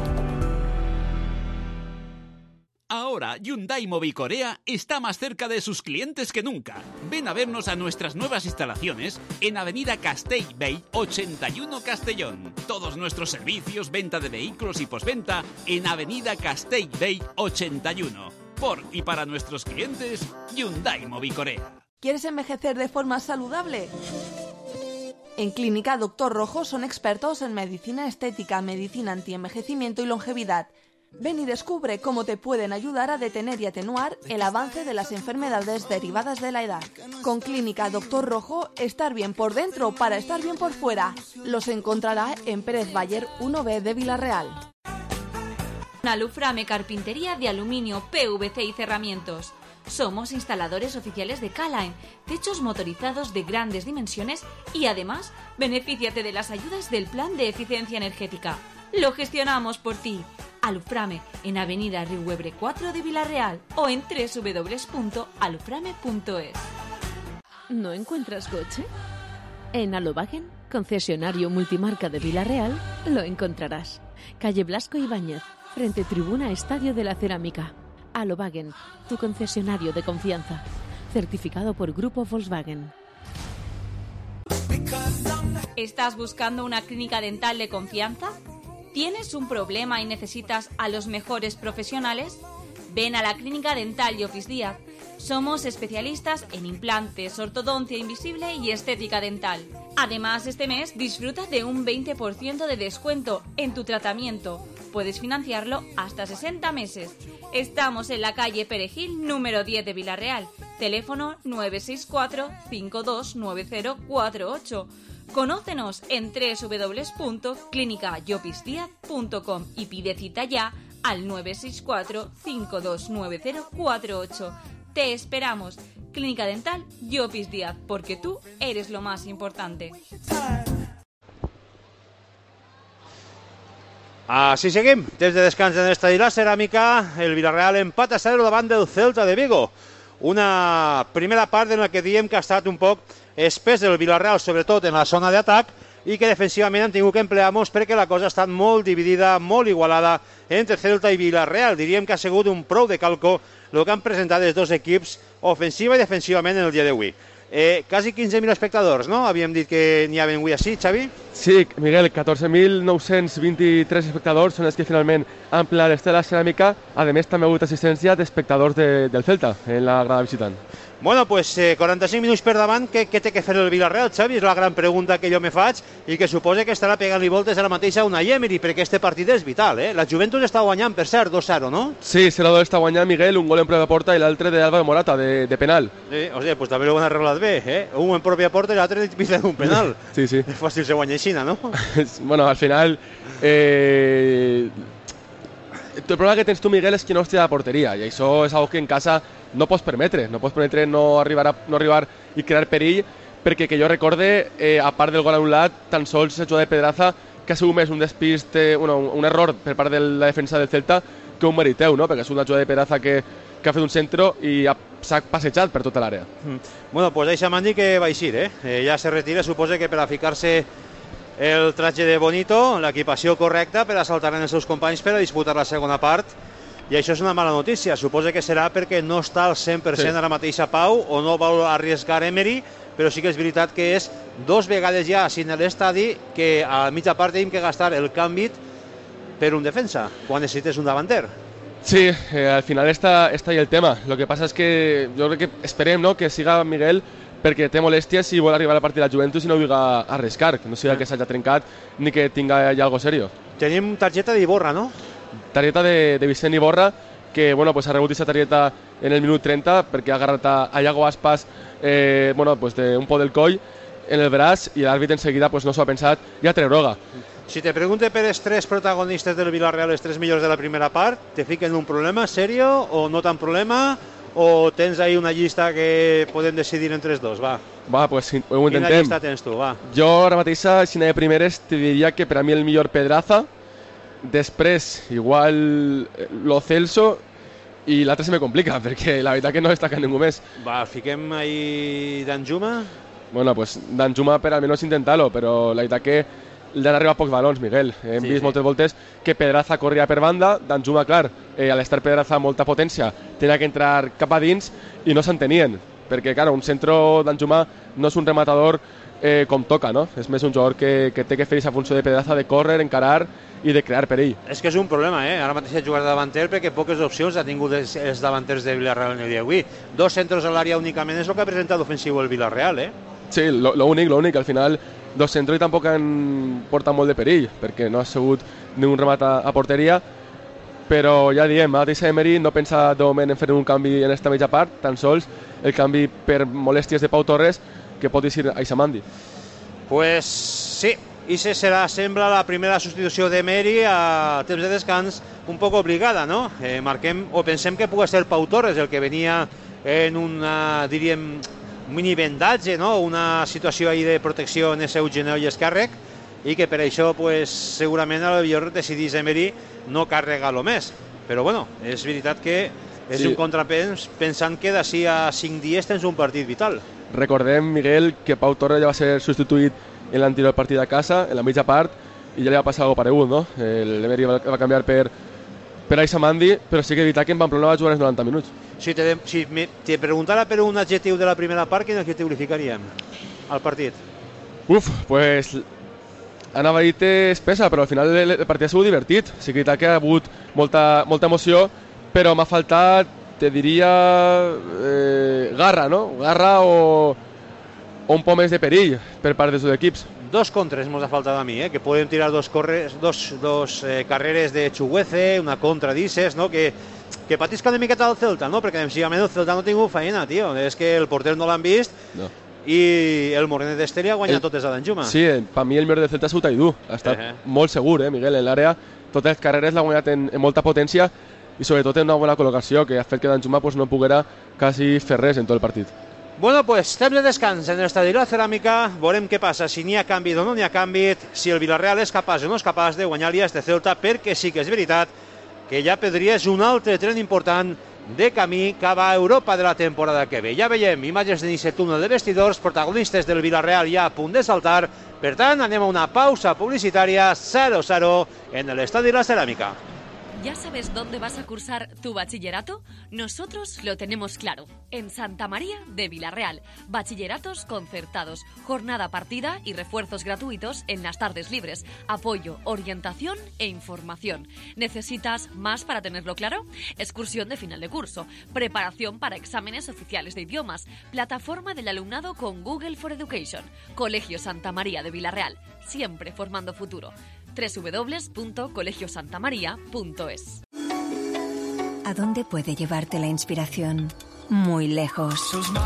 Ahora, Hyundai Mobicorea está más cerca de sus clientes que nunca. Ven a vernos a nuestras nuevas instalaciones en Avenida Castellbell 81 Castellón. Todos nuestros servicios, venta de vehículos y postventa en Avenida Castellbell 81. Por y para nuestros clientes, Hyundai Mobicorea. ¿Quieres envejecer de forma saludable? En Clínica Doctor Rojo son expertos en medicina estética, medicina antienvejecimiento y longevidad. Ven y descubre cómo te pueden ayudar a detener y atenuar el avance de las enfermedades derivadas de la edad. Con Clínica Doctor Rojo, estar bien por dentro para estar bien por fuera. Los encontrará en Pérez Bayer 1B de Villarreal. Aluframe Carpintería de Aluminio, PVC y Cerramientos. Somos instaladores oficiales de K-Line, techos motorizados de grandes dimensiones y además, benefíciate de las ayudas del Plan de Eficiencia Energética. Lo gestionamos por ti. Aluframe en Avenida Riuebre 4 de Villarreal o en www.aluframe.es. ¿No encuentras coche? En Alobagen, concesionario multimarca de Villarreal, lo encontrarás. Calle Blasco Ibáñez, frente Tribuna Estadio de la Cerámica. Alobagen, tu concesionario de confianza. Certificado por Grupo Volkswagen. ¿Estás buscando una clínica dental de confianza? ¿Tienes un problema y necesitas a los mejores profesionales? Ven a la Clínica Dental y Office Díaz. Somos especialistas en implantes, ortodoncia invisible y estética dental. Además, este mes disfruta de un 20% de descuento en tu tratamiento. Puedes financiarlo hasta 60 meses. Estamos en la calle Perejil, número 10 de Villarreal. Teléfono 964 529048. Conócenos en www.clinicallopisdiaz.com y pide cita ya al 964-529048. Te esperamos. Clínica Dental Llopis Díaz, porque tú eres lo más importante. Així seguim. Temps de descans en l'estadi La Ceràmica. El Villarreal empata a 0 davant del Celta de Vigo. Una primera part en la que diem que ha estat un poc espès del Villarreal, sobretot en la zona d'atac, i que defensivament han tingut que emplear molts perquè la cosa ha estat molt dividida, molt igualada entre Celta i Villarreal. Diríem que ha sigut un prou de calco el que han presentat els dos equips ofensiva i defensivament en el dia d'avui. Quasi 15.000 espectadors, no? Havíem dit que n'hi havia avui així, Xavi? Sí, Miguel, 14.923 espectadors són els que finalment han empleat l'estadi de La Ceràmica. A més, també ha hagut assistència d'espectadors del Celta en la grada visitant. Bueno, pues 45 minuts per davant, què té que fer el Villarreal, Xavi? És la gran pregunta que jo me faig i que suposa que estarà pegant-li voltes a la mateixa Unai Emery, perquè este partit és vital, eh? La Juventus està guanyant, per cert, 2-0, no? Sí, 0-2 està guanyant, Miguel, un gol en pròpia porta i l'altre d'Álvaro Morata, de penal. Sí, o sigui, pues també ho han arreglat bé, eh? Un en pròpia porta i l'altre pisa un penal. Sí, sí. És fàcil se guanya així, no? Bueno, al final... El problema que tens tu, Miguel, és que no hòstia de porteria, i això és algo que en casa no pots permetre no arribar i crear perill, perquè que jo recorde, a part del gol anul·lat, tan sols la jugada de Pedraza, que ha sigut més un despist, un error per part de la defensa del Celta que un meriteu, no? Perquè és una jugada de Pedraza que ha fet un centre i s'ha passejat per tota l'àrea. Bueno, pues Aixa Mandi que va eixir, ja se retira, suposa que per a ficar-se el tratge de Bonito, l'equipació correcta per a saltar en els seus companys per a disputar la segona part, i això és una mala notícia. Suposa que serà perquè no està al 100% ara mateix a Pau o no vol arriesgar Emery, però sí que és veritat que és 2 vegades ja sin l'estadi que a la mitja part hem que gastar el canvi per un defensa, quan necessites un davanter. Sí, al final està ahí el tema. Lo que passa és que jo crec que esperem, no?, que siga Miguel, perquè té molèsties i vol arribar a la partida de la Juventus i no vulgui arriscar, que no sigui que s'hagi trencat ni que tinga ja algo serio. Tenim targeta d'Iborra, no? Targeta de Vicent Iborra, que bueno, pues ha rebut aquesta targeta en el minut 30 perquè ha agarrat a Iago Aspas pues un pot del coll en el braç i l'àrbit en seguida pues no s'ho ha pensat i ha tret groga. Si te pregunte per els 3 protagonistes del Villarreal, els 3 millors de la primera part, te fiquen un problema serio o no tan problema? O tens ahí una llista que podem decidir entre els dos, va? Va, pues ho intentem. Quina llista tens tu, va? Jo ara mateix, si n'hi ha de primeres, te diria que per a mi el millor Pedraza, després igual Lo Celso i l'altre se me complica, perquè la veritat que no destaca ningú més. Va, fiquem ahí Danjuma? Bueno, pues Danjuma per almenys intentar-lo, però la veritat que li han arribat pocs balons, Miguel. Hem vist moltes voltes que Pedraza corria per banda, Danjuma, clar, a l'estar Pedraza amb molta potència, tenia que entrar cap a dins i no s'entenien, perquè, clar, un centro Danjuma no és un rematador com toca, no? És més un jugador que té que fer aquesta funció de Pedraza, de córrer, encarar i de crear perill. És que és un problema, ara mateix ha jugat de davanter perquè poques opcions ha tingut els davanters de Villarreal en el dia d'avui. 2 centros a l'àrea únicament és el que ha presentat ofensiu el Villarreal, Sí, l'únic, al final 2 centros i tampoc han portat molt de perill, perquè no ha sigut ningú remat a porteria, però ja diem, mateix Emery no pensa de moment en fer un canvi en esta mitja part, tan sols el canvi per molèsties de Pau Torres, que pot dir Aixa Mandi. Pues sí, i serà, sembla, la primera substitució d'Emery a temps de descans un poc obligada, no? Marquem o pensem que pugui ser Pau Torres el que venia en una, diríem, mini vendatge, no? Una situació ahí de protecció en el seu genoll esquerre i que per això pues, segurament a millor decidís Emery no carregar-lo més. Però bueno, és veritat que és un contrapens pensant que d'ací a 5 dies tens un partit vital. Recordem, Miguel, que Pau Torres ja va ser substituït en l'anterior partit a casa, en la mitja part, i ja li va passar algo paregut, no? L'Emery va canviar per Aixa Mandi, però sí que és veritat que en Pamplona va jugar els 90 minuts. Si te preguntara per un adjectiu de la primera part, quin adjectiu li ficaríem al partit? Pues anava a dir espessa, però al final el partit ha sigut divertit. Sí que ha hagut molta emoció, però m'ha faltat, te diria, garra, no? Garra o un poc més de perill per part dels dos equips. 2 contres ens ha faltat a mi, que podem tirar dos carreres de Chuguece, una contra d'Isses, no? Que patisca una miqueta el Celta, no? Perquè senzillament el Celta no ha tingut feina, tio. És que el porter no l'han vist i el Moreno d'Esteli ha guanyat totes a Danjuma. Sí, per mi el millor del Celta és Utaidú. Ha estat molt segur, Miguel, en l'àrea. Totes les carreres l'ha guanyat en molta potència i sobretot en una bona col·locació, que ha fet que Danjuma no poguera quasi fer res en tot el partit. Bueno, pues temps de descans en l'estadi La Ceràmica. Veurem què passa, si n'hi ha canvi o no n'hi ha canvi, si el Villarreal és capaç o no és capaç de guanyar-li a este Celta, perquè sí que és veritat que ja perdries un altre tren important de camí cap a Europa de la temporada que ve. Ja veiem imatges d'inici túnel de vestidors, protagonistes del Villarreal ja a punt de saltar. Per tant, anem a una pausa publicitària 0-0 en l'estadi La Ceràmica. ¿Ya sabes dónde vas a cursar tu bachillerato? Nosotros lo tenemos claro. En Santa María de Villarreal. Bachilleratos concertados, jornada partida y refuerzos gratuitos en las tardes libres. Apoyo, orientación e información. ¿Necesitas más para tenerlo claro? Excursión de final de curso. Preparación para exámenes oficiales de idiomas. Plataforma del alumnado con Google for Education. Colegio Santa María de Villarreal. Siempre formando futuro. www.colegiosantamaria.es. ¿A dónde puede llevarte la inspiración? Muy lejos.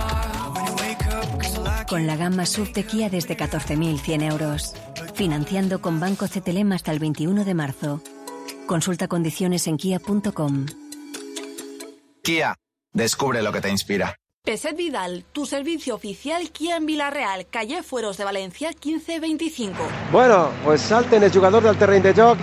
Con la gama SUV de Kia desde 14.100 euros. Financiando con Banco CTLM hasta el 21 de marzo. Consulta condiciones en kia.com. Kia, descubre lo que te inspira. Peset Vidal, tu servicio oficial Kia en Villarreal, calle Fueros de Valencia 1525. Bueno, pues salten el jugador del terreny de joc